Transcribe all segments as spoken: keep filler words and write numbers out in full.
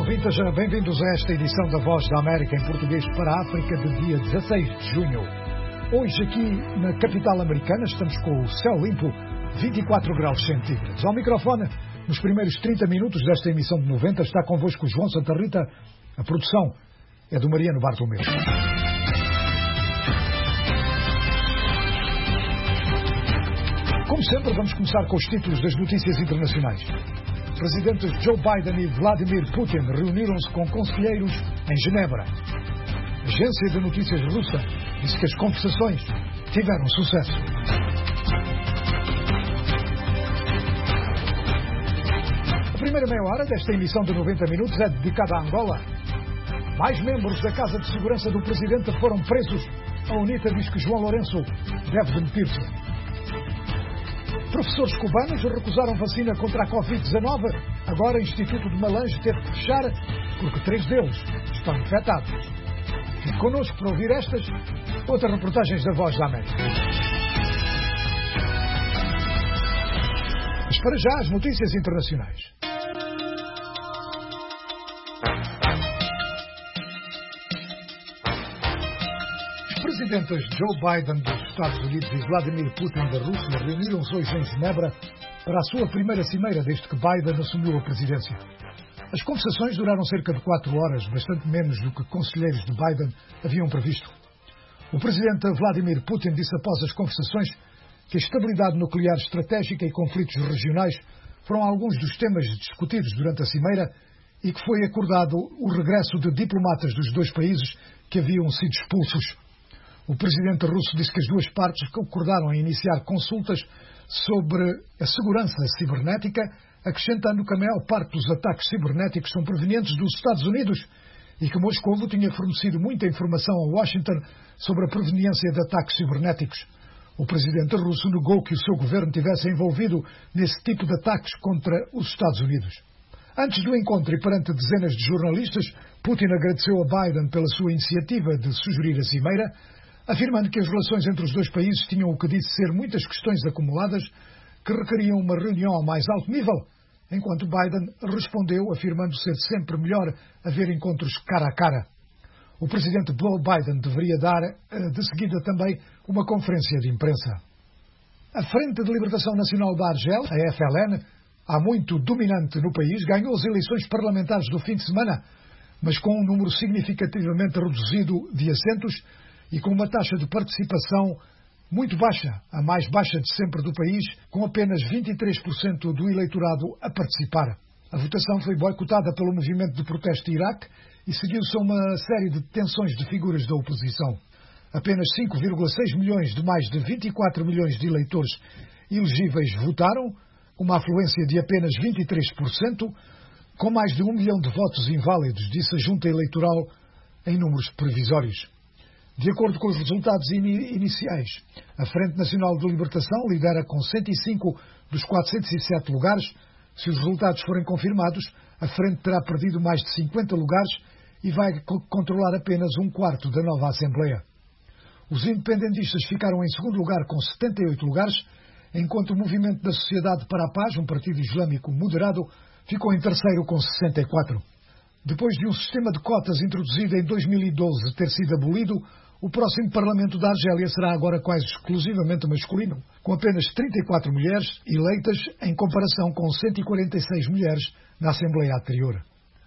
ouvintes, bem-vindos a esta edição da Voz da América em português para a África de dia dezasseis de junho. Hoje aqui na capital americana estamos com o céu limpo, vinte e quatro graus centígrados. Ao microfone, nos primeiros trinta minutos desta emissão de noventa, está convosco o João Santa Rita. A produção é do Mariano Bartolomeu. Como sempre, vamos começar com os títulos das notícias internacionais. Presidentes Joe Biden e Vladimir Putin reuniram-se com conselheiros em Genebra. A agência de notícias russa disse que as conversações tiveram sucesso. A primeira meia hora desta emissão de noventa minutos é dedicada a Angola. Mais membros da Casa de Segurança do Presidente foram presos. A UNITA diz que João Lourenço deve demitir-se. Professores cubanos recusaram vacina contra a covid dezanove. Agora o Instituto de Malange teve que fechar porque três deles estão infectados. Fique connosco para ouvir estas outras reportagens da Voz da América. Mas para já as notícias internacionais. Os presidentes Joe Biden dos Estados Unidos e Vladimir Putin da Rússia reuniram-se hoje em Genebra para a sua primeira cimeira desde que Biden assumiu a presidência. As conversações duraram cerca de quatro horas, bastante menos do que conselheiros de Biden haviam previsto. O presidente Vladimir Putin disse após as conversações que a estabilidade nuclear estratégica e conflitos regionais foram alguns dos temas discutidos durante a cimeira e que foi acordado o regresso de diplomatas dos dois países que haviam sido expulsos. O presidente russo disse que as duas partes concordaram em iniciar consultas sobre a segurança cibernética, acrescentando que a maior parte dos ataques cibernéticos são provenientes dos Estados Unidos e que Moscou tinha fornecido muita informação a Washington sobre a proveniência de ataques cibernéticos. O presidente russo negou que o seu governo tivesse envolvido nesse tipo de ataques contra os Estados Unidos. Antes do encontro e perante dezenas de jornalistas, Putin agradeceu a Biden pela sua iniciativa de sugerir a cimeira, afirmando que as relações entre os dois países tinham o que disse ser muitas questões acumuladas que requeriam uma reunião ao mais alto nível, enquanto Biden respondeu afirmando ser sempre melhor haver encontros cara a cara. O presidente Joe Biden deveria dar de seguida também uma conferência de imprensa. A Frente de Libertação Nacional da Argélia, a F L N, há muito dominante no país, ganhou as eleições parlamentares do fim de semana, mas com um número significativamente reduzido de assentos e com uma taxa de participação muito baixa, a mais baixa de sempre do país, com apenas vinte e três por cento do eleitorado a participar. A votação foi boicotada pelo movimento de protesto Iraque e seguiu-se a uma série de detenções de figuras da oposição. Apenas cinco vírgula seis milhões de mais de vinte e quatro milhões de eleitores elegíveis votaram, uma afluência de apenas vinte e três por cento, com mais de um milhão de votos inválidos, disse a Junta Eleitoral em números previsórios. De acordo com os resultados in- iniciais, a Frente Nacional de Libertação lidera com cento e cinco dos quatrocentos e sete lugares. Se os resultados forem confirmados, a Frente terá perdido mais de cinquenta lugares e vai co- controlar apenas um quarto da nova Assembleia. Os independentistas ficaram em segundo lugar com setenta e oito lugares, enquanto o Movimento da Sociedade para a Paz, um partido islâmico moderado, ficou em terceiro com sessenta e quatro. Depois de um sistema de cotas introduzido em dois mil e doze ter sido abolido, o próximo Parlamento da Argélia será agora quase exclusivamente masculino, com apenas trinta e quatro mulheres eleitas em comparação com cento e quarenta e seis mulheres na Assembleia anterior.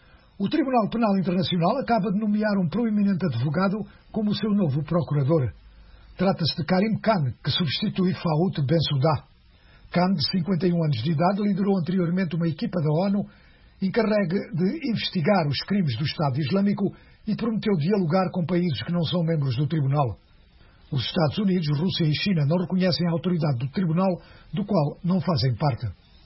O Tribunal Penal Internacional acaba de nomear um proeminente advogado como seu novo procurador. Trata-se de Karim Khan, que substitui Faoud Bensouda. Khan, de cinquenta e um anos de idade, liderou anteriormente uma equipa da ONU encarregue de investigar os crimes do Estado Islâmico e prometeu dialogar com países que não são membros do Tribunal. Os Estados Unidos, Rússia e China não reconhecem a autoridade do Tribunal, do qual não fazem parte.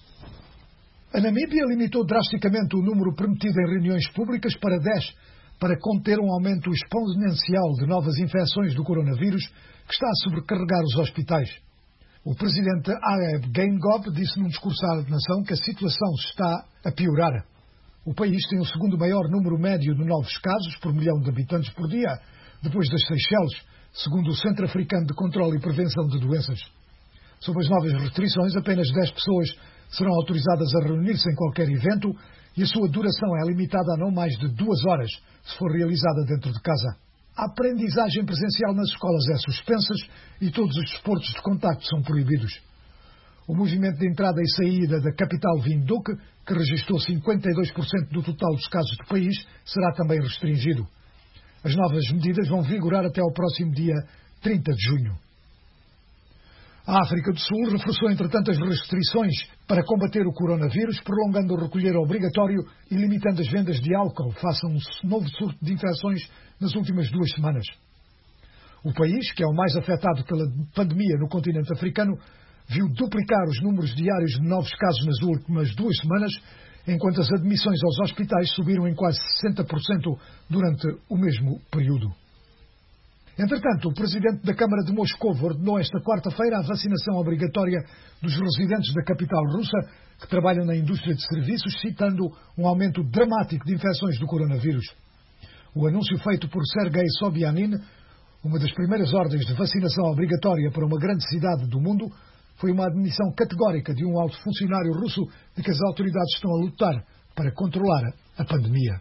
A Namíbia limitou drasticamente o número permitido em reuniões públicas para dez, para conter um aumento exponencial de novas infecções do coronavírus que está a sobrecarregar os hospitais. O presidente Areb Geingob disse num discurso à nação que a situação está a piorar. O país tem o segundo maior número médio de novos casos por milhão de habitantes por dia, depois das Seychelles, segundo o Centro Africano de Controlo e Prevenção de Doenças. Sob as novas restrições, apenas dez pessoas serão autorizadas a reunir-se em qualquer evento e a sua duração é limitada a não mais de duas horas, se for realizada dentro de casa. A aprendizagem presencial nas escolas é suspensa e todos os desportos de contacto são proibidos. O movimento de entrada e saída da capital Windhoek, que registrou cinquenta e dois por cento do total dos casos do país, será também restringido. As novas medidas vão vigorar até ao próximo dia trinta de junho. A África do Sul reforçou, entretanto, as restrições para combater o coronavírus, prolongando o recolher obrigatório e limitando as vendas de álcool face a um novo surto de infecções nas últimas duas semanas. O país, que é o mais afetado pela pandemia no continente africano, viu duplicar os números diários de novos casos nas últimas duas semanas, enquanto as admissões aos hospitais subiram em quase sessenta por cento durante o mesmo período. Entretanto, o presidente da Câmara de Moscou ordenou esta quarta-feira a vacinação obrigatória dos residentes da capital russa que trabalham na indústria de serviços, citando um aumento dramático de infecções do coronavírus. O anúncio feito por Sergei Sobyanin, uma das primeiras ordens de vacinação obrigatória para uma grande cidade do mundo, foi uma admissão categórica de um alto funcionário russo de que as autoridades estão a lutar para controlar a pandemia.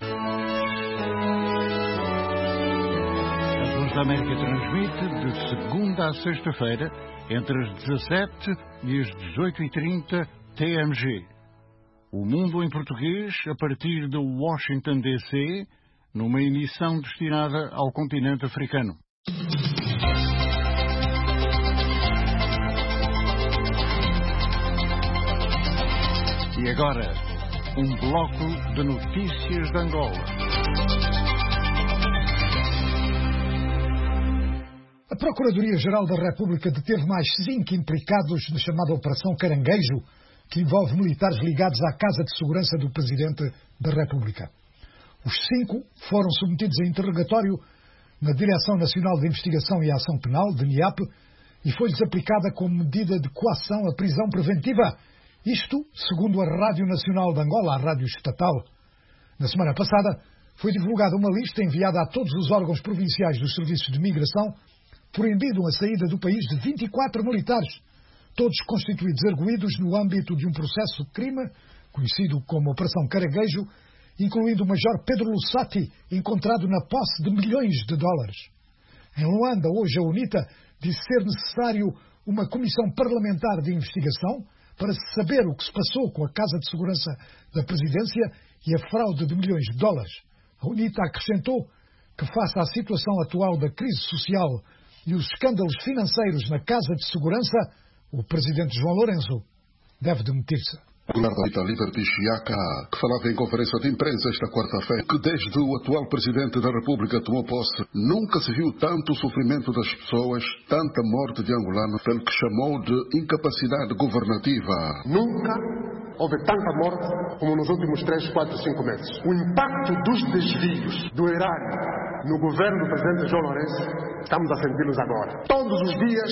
A Voz da América transmite de segunda a sexta-feira, entre as dezassete e as dezoito e trinta T M G. O Mundo em Português, a partir de Washington, D C, numa emissão destinada ao continente africano. E agora, um bloco de notícias de Angola. A Procuradoria-Geral da República deteve mais cinco implicados na chamada Operação Caranguejo, que envolve militares ligados à Casa de Segurança do Presidente da República. Os cinco foram submetidos a interrogatório na Direção Nacional de Investigação e Ação Penal, D N I A P, e foi-lhes aplicada como medida de coação a prisão preventiva. Isto, segundo a Rádio Nacional de Angola, a rádio estatal. Na semana passada, foi divulgada uma lista enviada a todos os órgãos provinciais dos serviços de migração, proibindo a saída do país de vinte e quatro militares, todos constituídos arguidos no âmbito de um processo de crime, conhecido como Operação Caranguejo, incluindo o Major Pedro Lussati, encontrado na posse de milhões de dólares. Em Luanda, hoje, a UNITA disse ser necessário uma comissão parlamentar de investigação para saber o que se passou com a Casa de Segurança da Presidência e a fraude de milhões de dólares. A UNITA acrescentou que, face à situação atual da crise social e os escândalos financeiros na Casa de Segurança, o Presidente João Lourenço deve demitir-se. O guarda Liberty Chiaka, que falava em conferência de imprensa esta quarta-feira, que desde o atual Presidente da República tomou posse, nunca se viu tanto sofrimento das pessoas, tanta morte de angolanos, pelo que chamou de incapacidade governativa. Nunca houve tanta morte como nos últimos três, quatro, cinco meses. O impacto dos desvios do erário no governo do Presidente João Lourenço, estamos a senti-los agora. Todos os dias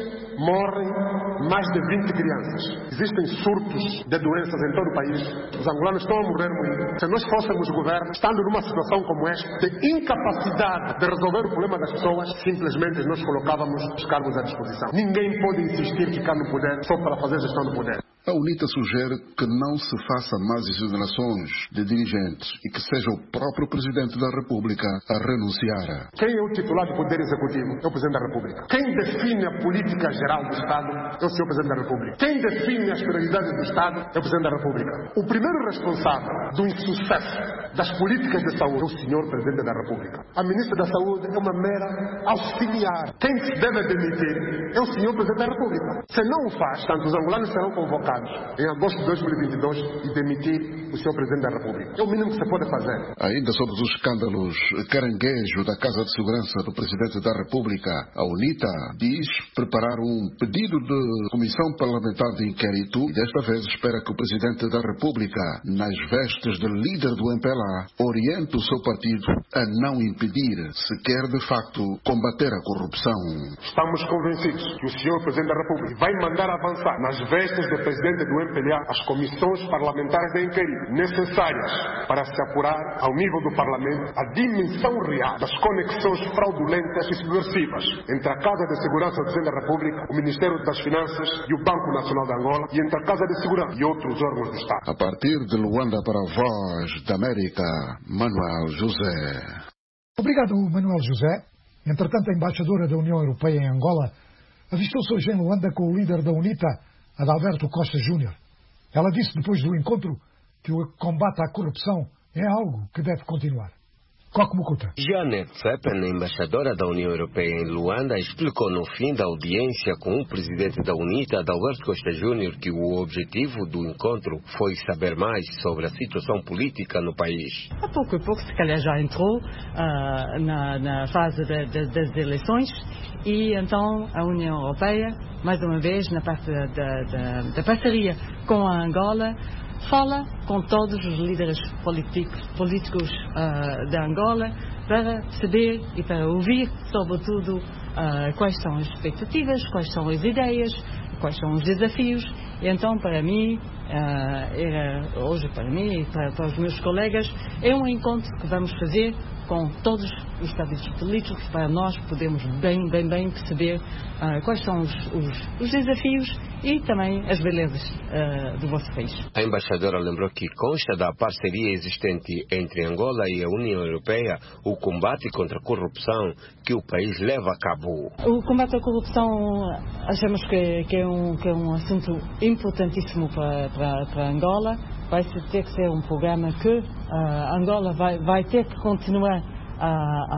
morrem mais de vinte crianças. Existem surtos de doenças em todo o país. Os angolanos estão a morrer muito. Se nós fôssemos governo, estando numa situação como esta, de incapacidade de resolver o problema das pessoas, simplesmente nós colocávamos os cargos à disposição. Ninguém pode insistir ficar no poder só para fazer gestão do poder. A UNITA sugere que não se faça mais exonerações de dirigentes e que seja o próprio Presidente da República a renunciar. Quem é o titular do Poder Executivo? É o Presidente da República. Quem define a política geral do Estado é o senhor Presidente da República. Quem define as prioridades do Estado é o Presidente da República. O primeiro responsável do insucesso das políticas de saúde é o senhor Presidente da República. A Ministra da Saúde é uma mera auxiliar. Quem se deve demitir é o senhor Presidente da República. Se não o faz, tanto os angolanos serão convocados em agosto de dois mil e vinte e dois e demitir o senhor Presidente da República. É o mínimo que se pode fazer. Ainda sobre os escândalos caranguejo da Casa de Segurança do Presidente da República, a UNITA diz preparar um pedido de comissão parlamentar de inquérito e desta vez espera que o Presidente da República, nas vestes de líder do M P L A, oriente o seu partido a não impedir, se quer de facto combater a corrupção. Estamos convencidos que o senhor Presidente da República vai mandar avançar nas vestes do Presidente presidente do M P L A as comissões parlamentares de inquérito necessárias para se apurar ao nível do Parlamento a dimensão real das conexões fraudulentas e subversivas entre a Casa de Segurança do Presidente da República, o Ministério das Finanças e o Banco Nacional de Angola e entre a Casa de Segurança e outros órgãos do Estado. A partir de Luanda para a Voz da América, Manuel José. Obrigado, Manuel José. Entretanto, a embaixadora da União Europeia em Angola avistou-se hoje em Luanda com o líder da UNITA, Adalberto Costa Júnior. Ela disse depois do encontro que o combate à corrupção é algo que deve continuar. Janet Tsepen, embaixadora da União Europeia em Luanda, explicou no fim da audiência com o presidente da UNITA, Adalberto Costa Júnior, que o objetivo do encontro foi saber mais sobre a situação política no país. Há pouco a pouco, se calhar já entrou uh, na, na fase de, de, das eleições e então a União Europeia, mais uma vez, na parte da, da, da parceria com a Angola, fala com todos os líderes políticos, políticos uh, da Angola para saber e para ouvir, sobretudo, uh, quais são as expectativas, quais são as ideias, quais são os desafios. E então, para mim, uh, era, hoje para mim e para, para os meus colegas, é um encontro que vamos fazer com todos os partidos políticos para nós podermos bem, bem, bem perceber uh, quais são os, os, os desafios e também as belezas uh, do vosso país. A embaixadora lembrou que consta da parceria existente entre Angola e a União Europeia o combate contra a corrupção que o país leva a cabo. O combate à corrupção achamos que, que, é, um, que é um assunto importantíssimo para, para, para Angola. Vai ter que ser um programa que uh, Angola vai, vai ter que continuar a,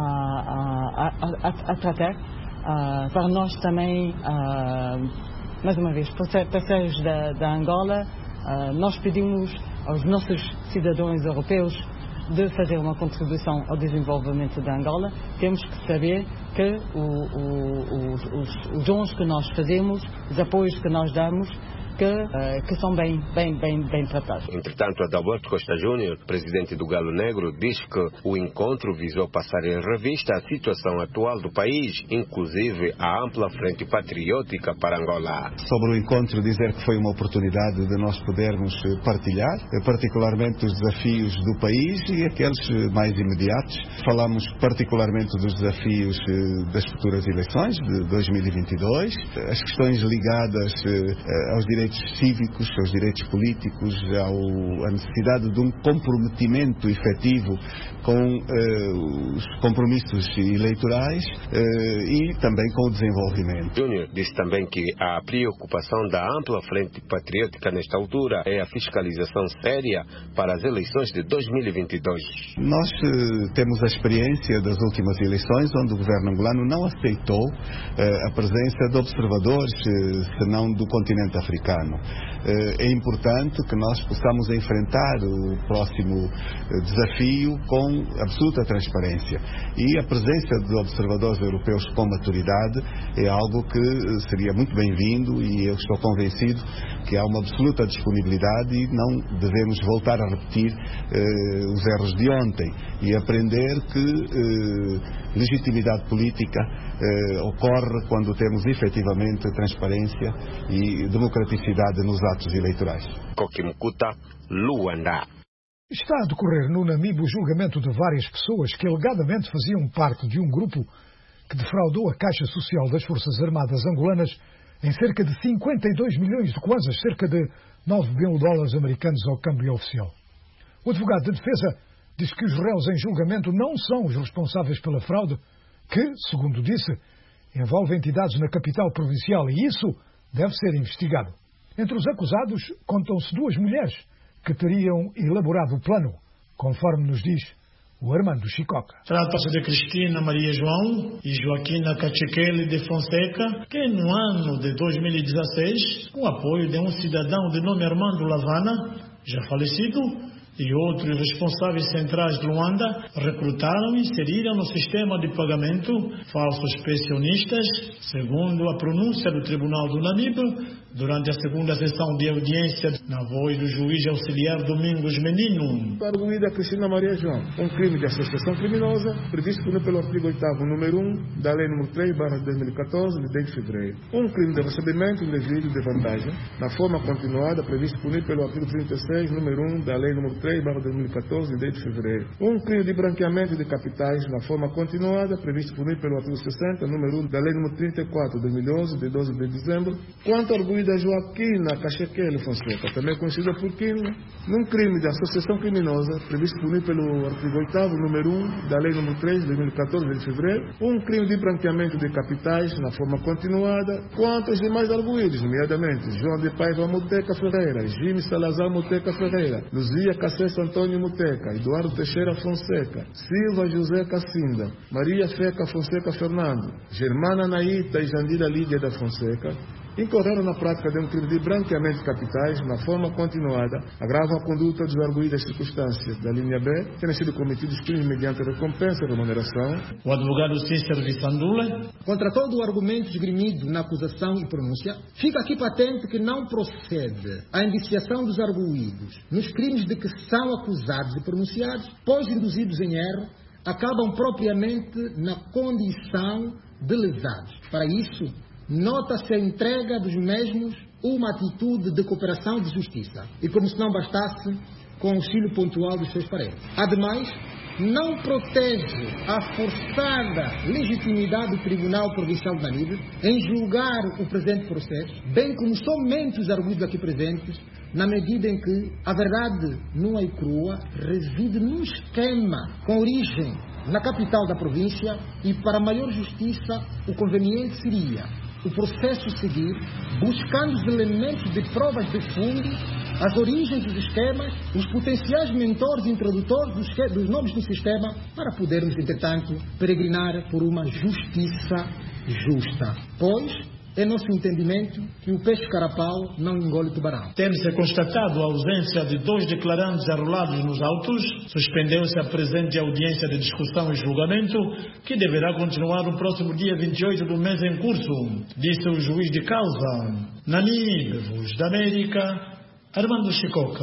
a, a, a, a tratar. Uh, para nós também, uh, mais uma vez, parceiros da, da Angola, uh, nós pedimos aos nossos cidadãos europeus de fazer uma contribuição ao desenvolvimento da Angola. Temos que saber que o, o, os, os, os dons que nós fazemos, os apoios que nós damos, Que, uh, que são bem, bem, bem, bem tratados. Entretanto, Adalberto Costa Júnior, presidente do Galo Negro, diz que o encontro visou passar em revista a situação atual do país, inclusive a ampla frente patriótica para Angola. Sobre o encontro, dizer que foi uma oportunidade de nós podermos partilhar, particularmente os desafios do país e aqueles mais imediatos. Falamos particularmente dos desafios das futuras eleições de dois mil e vinte e dois, as questões ligadas aos direitos cívicos, aos direitos políticos, ao, à necessidade de um comprometimento efetivo com uh, os compromissos eleitorais uh, e também com o desenvolvimento. Júnior disse também que a preocupação da ampla frente patriótica nesta altura é a fiscalização séria para as eleições de dois mil e vinte e dois. Nós uh, temos a experiência das últimas eleições, onde o governo angolano não aceitou uh, a presença de observadores, uh, senão do continente africano. É importante que nós possamos enfrentar o próximo desafio com absoluta transparência. E a presença de observadores europeus com maturidade é algo que seria muito bem-vindo e eu estou convencido que há uma absoluta disponibilidade e não devemos voltar a repetir eh, os erros de ontem e aprender que eh, legitimidade política eh, ocorre quando temos efetivamente transparência e democraticidade nos atos eleitorais. Kokimukuta, Luanda. Está a decorrer no Namibe o julgamento de várias pessoas que alegadamente faziam parte de um grupo que defraudou a Caixa Social das Forças Armadas angolanas em cerca de cinquenta e dois milhões de kwanzas, cerca de nove mil dólares americanos ao câmbio oficial. O advogado de defesa diz que os réus em julgamento não são os responsáveis pela fraude, que, segundo disse, envolve entidades na capital provincial e isso deve ser investigado. Entre os acusados contam-se duas mulheres que teriam elaborado o plano, conforme nos diz o Armando Chicoca. Trata-se de Cristina Maria João e Joaquina Cachequele de Fonseca, que no ano de dois mil e dezesseis, com o apoio de um cidadão de nome Armando Lavana, já falecido, e outros responsáveis centrais de Luanda recrutaram e inseriram no sistema de pagamento falsos pensionistas, segundo a pronúncia do Tribunal do Namibe, durante a segunda sessão de audiência na voz do juiz auxiliar Domingos Menino. Arguída Cristina Maria João, um crime de associação criminosa previsto pelo artigo oitavo, número um da Lei número três barra dois mil e catorze, de dez de fevereiro. Um crime de recebimento indevido de vantagem, na forma continuada, previsto pelo artigo trinta e seis, número um da Lei número três barra dois mil e catorze, de dez de fevereiro. Um crime de branqueamento de capitais, na forma continuada, previsto pelo artigo sessenta, número um da Lei número trinta e quatro, de dois mil e onze, de doze de dezembro. Quanto ao da Joaquina Cachequele Fonseca, também conhecida por Quina, num crime de associação criminosa, previsto pelo artigo oitavo, número um da Lei número três, de dois mil e catorze, de fevereiro, um crime de branqueamento de capitais, na forma continuada, quanto aos demais arguídos, nomeadamente João de Paiva Muteca Ferreira, Jimmy Salazar Muteca Ferreira, Luzia Cacesso Antônio Muteca, Eduardo Teixeira Fonseca, Silva José Cassinda, Maria Feca Fonseca Fernando, Germana Naíta e Jandira Lídia da Fonseca, incorreram na prática de um crime de branqueamento de capitais, na forma continuada, agravam a conduta dos arguídos circunstâncias da linha B, terem sido cometidos crimes mediante recompensa e remuneração. O advogado Cícero Vissandula. Contra todo o argumento esgrimido na acusação e pronúncia, fica aqui patente que não procede a indiciação dos arguídos nos crimes de que são acusados e pronunciados, pois induzidos em erro, acabam propriamente na condição de lesados. Para isso, nota-se a entrega dos mesmos uma atitude de cooperação e de justiça, e como se não bastasse, com auxílio pontual dos seus parentes. Ademais, não protege a forçada legitimidade do Tribunal Provincial de Namibe em julgar o presente processo, bem como somente os arguidos aqui presentes, na medida em que a verdade nua e crua reside num esquema com origem na capital da província, e para maior justiça o conveniente seria o processo seguir, buscando os elementos de provas de fundo, as origens dos esquemas, os potenciais mentores e introdutores dos, dos nomes do sistema, para podermos, entretanto, peregrinar por uma justiça justa. Pois é nosso entendimento que o peixe carapau não engole tubarão. Tendo-se constatado a ausência de dois declarantes arrolados nos autos, suspendeu-se a presente audiência de discussão e julgamento, que deverá continuar no próximo dia vinte e oito do mês em curso, disse o juiz de causa. Namibe, Voz da América, Armando Chicoca.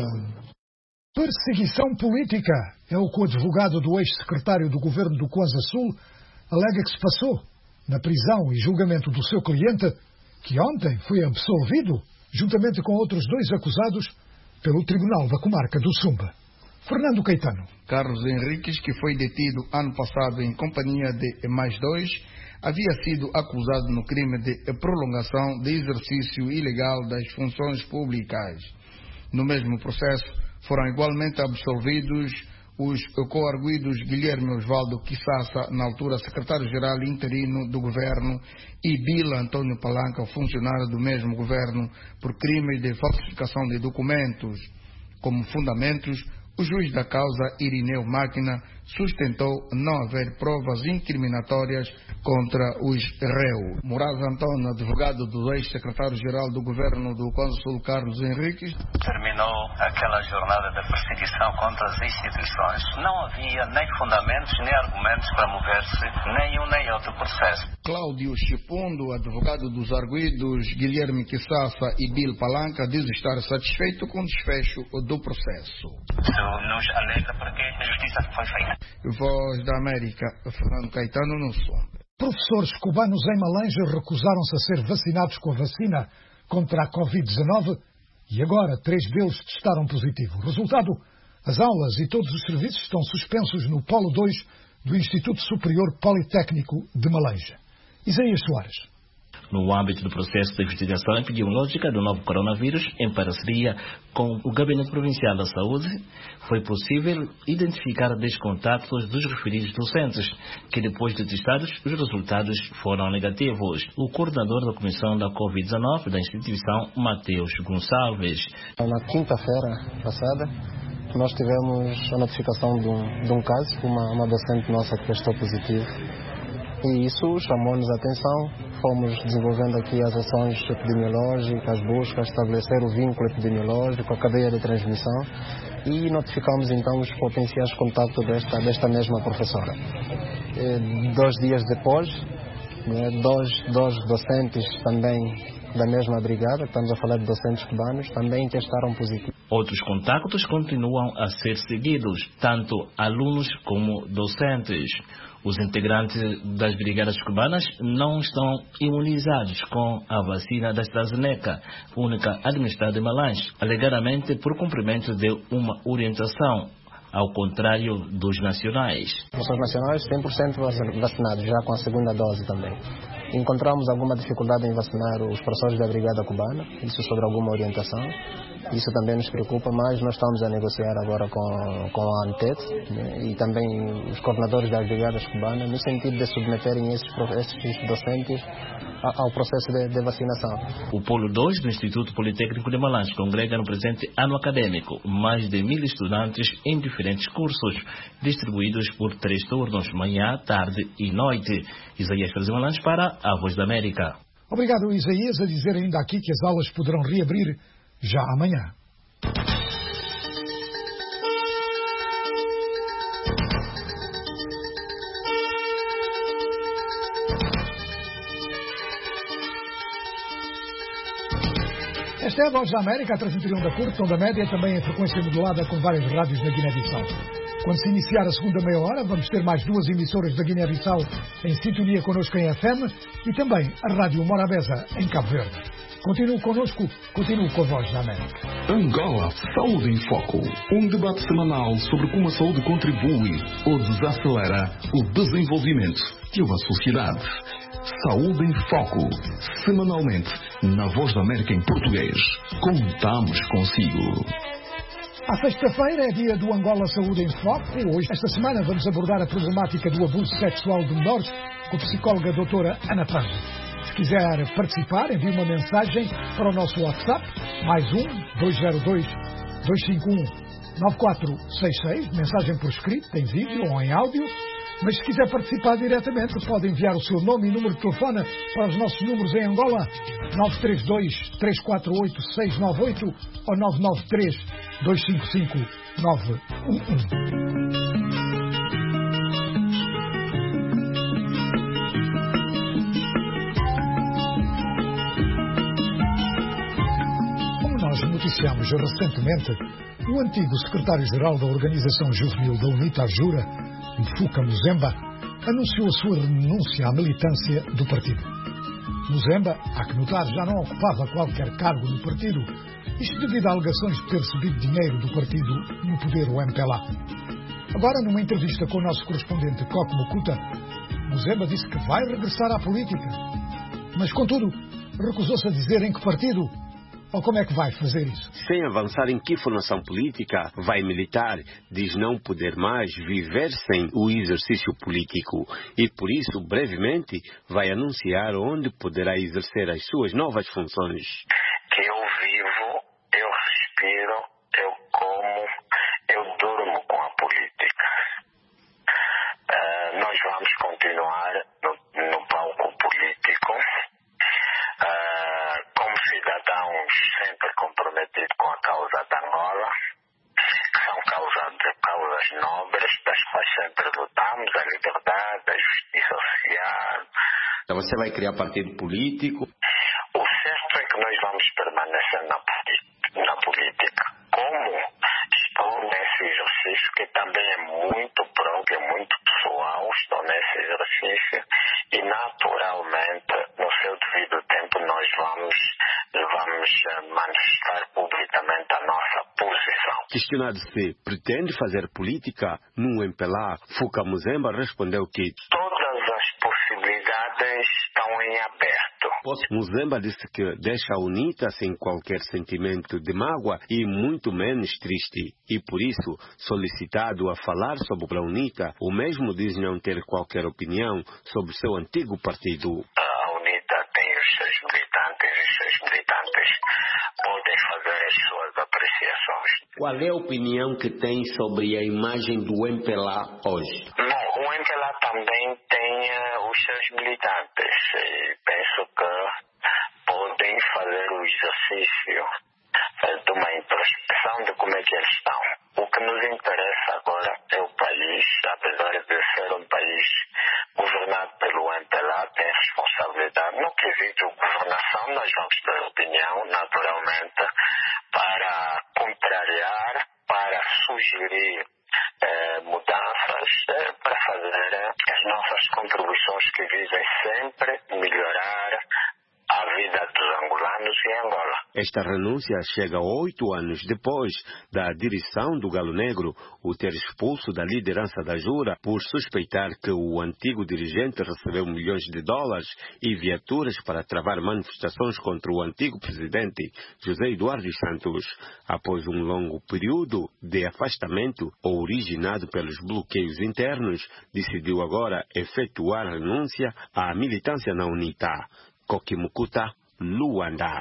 Perseguição política é o que o advogado do ex-secretário do governo do Kwanza Sul alega que se passou na prisão e julgamento do seu cliente, que ontem foi absolvido, juntamente com outros dois acusados, pelo Tribunal da Comarca do Sumba. Fernando Caetano. Carlos Henriques, que foi detido ano passado em companhia de mais dois, havia sido acusado no crime de prolongação de exercício ilegal das funções públicas. No mesmo processo, foram igualmente absolvidos os coarguidos Guilherme Osvaldo Quissassa, na altura secretário-geral interino do governo, e Bila Antônio Palanca, funcionário do mesmo governo, por crimes de falsificação de documentos. Como fundamentos, o juiz da causa, Irineu Máquina, sustentou não haver provas incriminatórias contra os réus. Moraes Antônio, advogado do ex-secretário-geral do governo do Kwanza Sul, Carlos Henriques. Terminou aquela jornada de perseguição contra as instituições. Não havia nem fundamentos, nem argumentos para mover-se nenhum nem outro processo. Cláudio Chipundo, advogado dos arguidos Guilherme Quissassa e Bill Palanca, diz estar satisfeito com o desfecho do processo. Isso nos alegra porque a justiça foi feita. Voz da América, Fernando Caetano, no som. Professores cubanos em Malanja recusaram-se a ser vacinados com a vacina contra a covid dezenove e agora três deles testaram positivo. Resultado, as aulas e todos os serviços estão suspensos no Polo dois do Instituto Superior Politécnico de Malanja. Isaías Soares. No âmbito do processo de investigação epidemiológica do novo coronavírus, em parceria com o Gabinete Provincial da Saúde, foi possível identificar dez contatos dos referidos docentes, que depois de testados, os resultados foram negativos. O coordenador da Comissão da covid dezenove da instituição, Mateus Gonçalves. Na quinta-feira passada, nós tivemos a notificação de um, de um caso, uma, uma docente nossa que testou positivo. E isso chamou-nos a atenção. Fomos desenvolvendo aqui as ações epidemiológicas, buscas, estabelecer o vínculo epidemiológico, a cadeia de transmissão. e notificamos então os potenciais contactos desta, desta mesma professora. E, dois dias depois, né, dois, dois docentes também da mesma brigada, estamos a falar de docentes cubanos, também testaram positivo. Outros contactos continuam a ser seguidos, tanto alunos como docentes. Os integrantes das brigadas cubanas não estão imunizados com a vacina da AstraZeneca, única administrada em Malange, alegadamente por cumprimento de uma orientação, ao contrário dos nacionais. Os nacionais cem por cento vacinados, já com a segunda dose também. Encontramos alguma dificuldade em vacinar os professores da Brigada Cubana, isso sobre alguma orientação. Isso também nos preocupa, mas nós estamos a negociar agora com, com a ANTET, né, e também os coordenadores das Brigadas Cubanas, no sentido de submeterem esses, esses docentes ao processo de, de vacinação. O Polo dois do Instituto Politécnico de Malange congrega no presente ano acadêmico mais de mil estudantes em diferentes cursos, distribuídos por três turnos, manhã, tarde e noite. Isaías Ferreira Malange para a Voz da América. Obrigado, Isaías, a dizer ainda aqui que as aulas poderão reabrir já amanhã. Esta é a Voz da América, a transmitir onda curta, onda média e também em frequência modulada com várias rádios na Guiné-Bissau. Quando se iniciar a segunda meia hora, vamos ter mais duas emissoras da Guiné-Bissau em sintonia connosco em F M e também a Rádio Morabeza em Cabo Verde. Continue connosco, continue com a Voz da América. Angola Saúde em Foco. Um debate semanal sobre como a saúde contribui ou desacelera o desenvolvimento de uma sociedade. Saúde em Foco. Semanalmente, na Voz da América em português. Contamos consigo. À sexta-feira é dia do Angola Saúde em Foco. Hoje, esta semana, vamos abordar a problemática do abuso sexual de menores com a psicóloga doutora Ana Panza. Se quiser participar, envie uma mensagem para o nosso WhatsApp, mais um, dois zero dois, dois cinco um, nove quatro seis seis, mensagem por escrito, em vídeo ou em áudio. Mas se quiser participar diretamente, pode enviar o seu nome e número de telefone para os nossos números em Angola, nove três dois, três quatro oito, seis nove oito ou nove nove três, dois cinco cinco, nove um um. Noticiamos recentemente o antigo secretário-geral da Organização Juvenil da UNITA, a Jura, Mfuka Muzemba, anunciou a sua renúncia à militância do partido. Muzemba, há que notar, já não ocupava qualquer cargo no partido, isto devido a alegações de ter recebido dinheiro do partido no poder, o M P L A. Agora, numa entrevista com o nosso correspondente Coco Mukuta, Muzemba disse que vai regressar à política, mas, contudo, recusou-se a dizer em que partido ou como é que vai fazer isso? Sem avançar em que formação política vai militar, diz não poder mais viver sem o exercício político e, por isso, brevemente, vai anunciar onde poderá exercer as suas novas funções. Que eu vivo, eu respiro, eu como, eu durmo com a política. Uh, nós vamos continuar no, no palco político. Uh, como cidadãos sempre comprometidos com a causa da Angola, que são causas, causas nobres, das quais sempre lutamos, a liberdade, a justiça social. Então você vai criar partido político? O certo é que nós vamos permanecer na, na política. Como estou nesse exercício, que também é muito próprio, muito pessoal, estou nesse exercício e naturalmente, no seu devido tempo, nós vamos, vamos manifestar publicamente a nossa posição. Questionado se pretende fazer política no M P L A, Mfuka Muzemba respondeu que todas as possibilidades estão em aberto. Muzemba disse que deixa a UNITA sem qualquer sentimento de mágoa e muito menos triste. E por isso, solicitado a falar sobre a UNITA, o mesmo diz não ter qualquer opinião sobre seu antigo partido. A UNITA tem os seus militantes e os seus militantes podem fazer as suas apreciações. Qual é a opinião que tem sobre a imagem do M P L A hoje? Não, o M P L A também tem uh, os seus militantes e penso que podem fazer o exercício uh, de uma introspecção de como é que eles estão. O nós vamos ter opinião, naturalmente, para contrariar, para sugerir eh, mudanças, eh, para fazer as nossas contribuições que visem sempre melhorar a vida dos angolanos em Angola. Esta renúncia chega oito anos depois da direção do Galo Negro o ter expulso da liderança da Jura por suspeitar que o antigo dirigente recebeu milhões de dólares e viaturas para travar manifestações contra o antigo presidente José Eduardo dos Santos. Após um longo período de afastamento originado pelos bloqueios internos, decidiu agora efetuar renúncia à militância na UNITA. Kokimukuta, Luanda.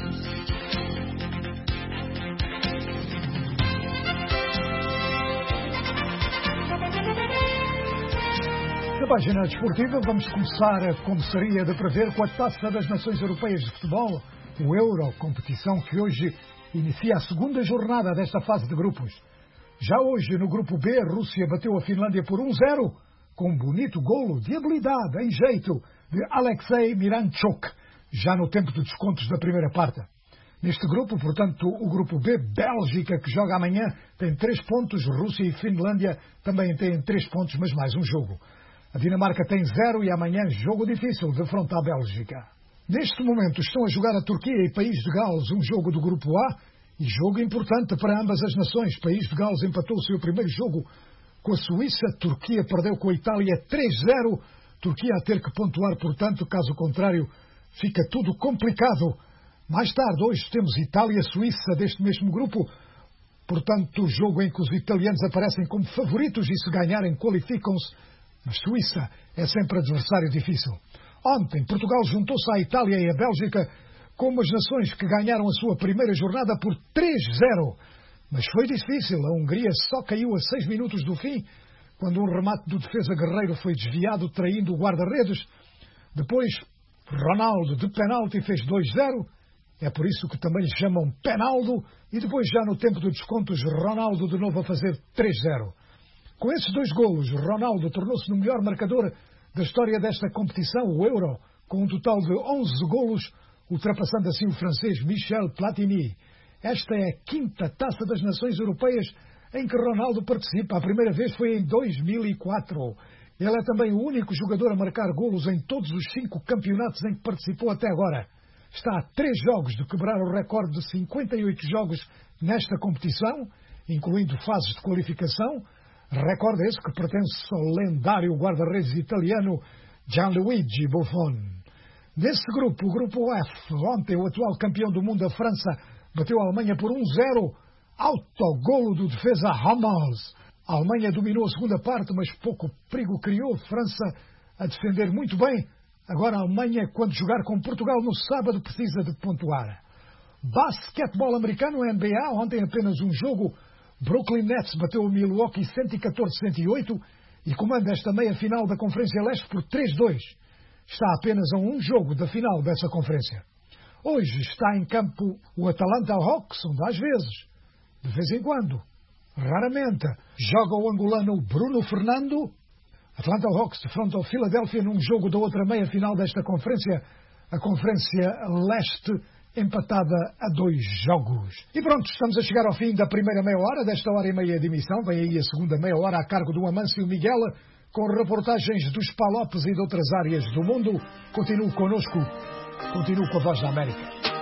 Na página desportiva vamos começar, como seria de prever, com a Taça das Nações Europeias de Futebol, o Euro, competição que hoje inicia a segunda jornada desta fase de grupos. Já hoje, no grupo B, a Rússia bateu a Finlândia por um zero, com um bonito golo de habilidade, em jeito, de Alexei Miranchuk, já no tempo de descontos da primeira parte. Neste grupo, portanto, o grupo B, Bélgica, que joga amanhã, tem três pontos, Rússia e Finlândia também têm três pontos, mas mais um jogo. A Dinamarca tem zero e amanhã jogo difícil de afrontar a Bélgica. Neste momento estão a jogar a Turquia e País de Gales, um jogo do grupo A, e jogo importante para ambas as nações. País de Gales empatou o seu primeiro jogo com a Suíça, Turquia perdeu com a Itália três zero, Turquia a ter que pontuar, portanto, caso contrário, fica tudo complicado. Mais tarde, hoje, temos Itália-Suíça deste mesmo grupo, portanto, o jogo em que os italianos aparecem como favoritos e se ganharem qualificam-se, mas Suíça é sempre adversário difícil. Ontem, Portugal juntou-se à Itália e à Bélgica como as nações que ganharam a sua primeira jornada por três zero. Mas foi difícil, a Hungria só caiu a seis minutos do fim, quando um remate do defesa guerreiro foi desviado, traindo o guarda-redes. Depois, Ronaldo, de penalti, fez dois zero. É por isso que também lhe chamam Penaldo. E depois, já no tempo de descontos, Ronaldo de novo a fazer três zero. Com esses dois golos, Ronaldo tornou-se no melhor marcador da história desta competição, o Euro, com um total de onze golos, ultrapassando assim o francês Michel Platini. Esta é a quinta Taça das Nações Europeias em que Ronaldo participa. A primeira vez foi em dois mil e quatro. Ele é também o único jogador a marcar golos em todos os cinco campeonatos em que participou até agora. Está a três jogos de quebrar o recorde de cinquenta e oito jogos nesta competição, incluindo fases de qualificação. Recorde esse que pertence ao lendário guarda-redes italiano Gianluigi Buffon. Nesse grupo, o grupo F, ontem o atual campeão do mundo, a França, bateu a Alemanha por um zero. Autogolo do defesa Hummels. A Alemanha dominou a segunda parte, mas pouco perigo criou. França a defender muito bem. Agora a Alemanha, quando jogar com Portugal no sábado, precisa de pontuar. Basquetebol americano, N B A, ontem apenas um jogo. Brooklyn Nets bateu o Milwaukee cento e catorze a cento e oito e comanda esta meia-final da Conferência Leste por três dois. Está apenas a um jogo da final dessa conferência. Hoje está em campo o Atlanta Hawks, onde às vezes, de vez em quando, raramente, joga o angolano Bruno Fernando. Atlanta Hawks defronta o Philadelphia num jogo da outra meia-final desta conferência, a Conferência Leste, empatada a dois jogos. E pronto, estamos a chegar ao fim da primeira meia hora, desta hora e meia de emissão. Vem aí a segunda meia hora a cargo do Amâncio Miguel, com reportagens dos Palopes e de outras áreas do mundo. Continue connosco, continue com a Voz da América.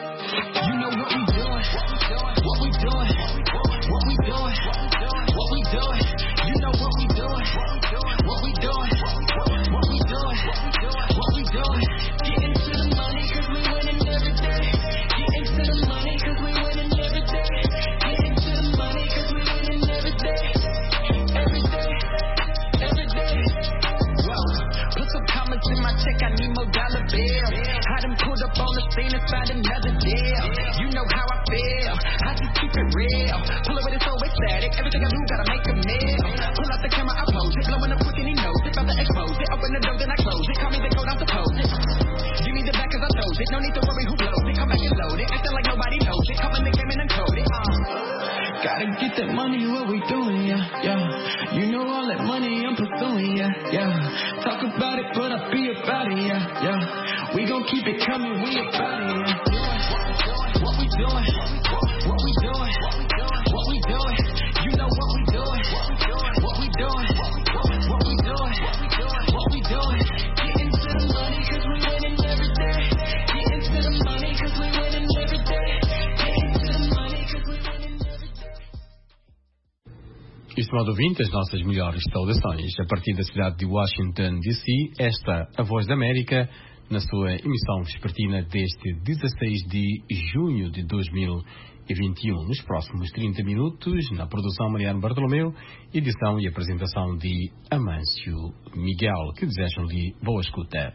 You know what we doing, what we doing, what we doing, what we doing, you know what we doing, what we doing, what we doing, what we doing, getting to the money cause we winning every day, getting to the money cause we winning every day, getting to the money cause we winning every day, every day, every day. Whoa, put some comments in my check, I need more dollar bill. I done pulled up on the scene and found another deal. You know how I feel, I just keep it real. Pull up with it so ecstatic, everything I do gotta make a meal. Pull out the camera, I pose it, blowing up quick and he knows it. About to expose it, open the door then I close it. Call me the code, I'm supposed it. Give me the back cause I chose it, no need to worry who blows it. Come back and load it, acting like nobody knows it. Come in the game and encode it. Uh. Gotta get that money, what we doing, yeah, yeah. You know all that money I'm pursuing, yeah, yeah. Talk about it, but I be about it, yeah, yeah. We gon' keep it coming, we about it, yeah. Estimado ouvinte, as nossas melhores saudações. A partir da cidade de Washington, D C, esta a Voz da América, na sua emissão vespertina deste dezasseis de junho de dois mil e vinte e um. Nos próximos trinta minutos, na produção Mariano Bartolomeu, edição e apresentação de Amâncio Miguel, que desejam-lhe boa escuta.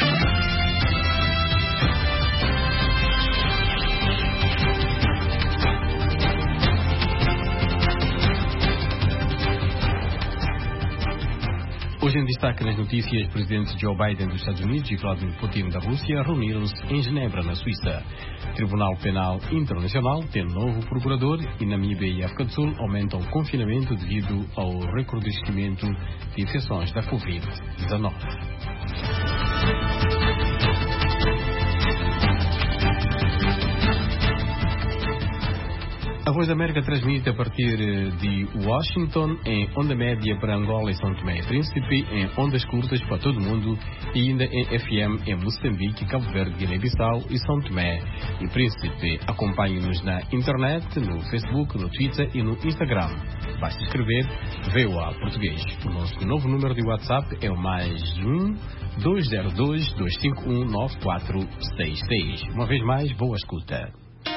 Hoje em destaque nas notícias, o presidente Joe Biden dos Estados Unidos e Vladimir Putin da Rússia reuniram-se em Genebra, na Suíça. Tribunal Penal Internacional tem novo procurador e Namíbia e África do Sul aumentam o confinamento devido ao recrudescimento de infecções da covid dezenove. A Voz da América transmite a partir de Washington em onda média para Angola e São Tomé e Príncipe, em ondas curtas para todo o mundo e ainda em F M em Moçambique, Cabo Verde, Guiné-Bissau e São Tomé e Príncipe. Acompanhe-nos na internet, no Facebook, no Twitter e no Instagram. Basta escrever V O A Português. O nosso novo número de WhatsApp é o mais um dois zero dois, dois cinco um, nove quatro seis seis. Uma vez mais, boa escuta.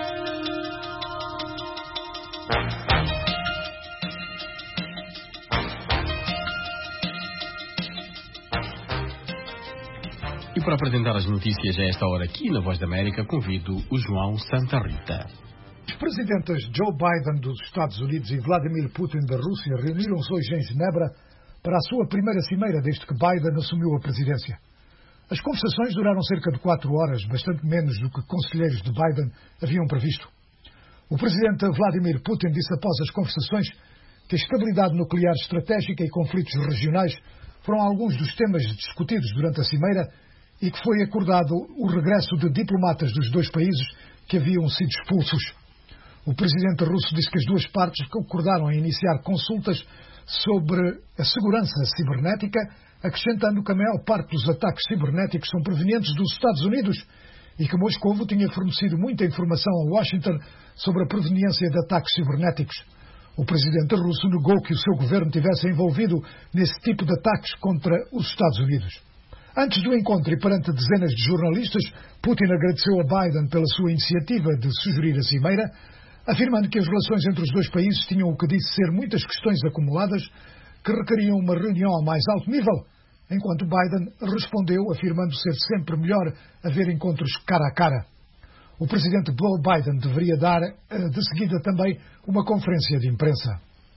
E para apresentar as notícias a esta hora aqui na Voz da América, convido o João Santa Rita. Os presidentes Joe Biden dos Estados Unidos e Vladimir Putin da Rússia reuniram-se hoje em Genebra para a sua primeira cimeira desde que Biden assumiu a presidência. As conversações duraram cerca de quatro horas, bastante menos do que conselheiros de Biden haviam previsto. O presidente Vladimir Putin disse após as conversações que a estabilidade nuclear estratégica e conflitos regionais foram alguns dos temas discutidos durante a cimeira e que foi acordado o regresso de diplomatas dos dois países que haviam sido expulsos. O presidente russo disse que as duas partes concordaram em iniciar consultas sobre a segurança cibernética, acrescentando que a maior parte dos ataques cibernéticos são provenientes dos Estados Unidos e que Moscovo tinha fornecido muita informação a Washington sobre a proveniência de ataques cibernéticos. O presidente russo negou que o seu governo tivesse envolvido nesse tipo de ataques contra os Estados Unidos. Antes do encontro e perante dezenas de jornalistas, Putin agradeceu a Biden pela sua iniciativa de sugerir a cimeira, afirmando que as relações entre os dois países tinham o que disse ser muitas questões acumuladas que requeriam uma reunião a mais alto nível, enquanto Biden respondeu afirmando ser sempre melhor haver encontros cara a cara. O presidente Joe Biden deveria dar, de seguida, também uma conferência de imprensa.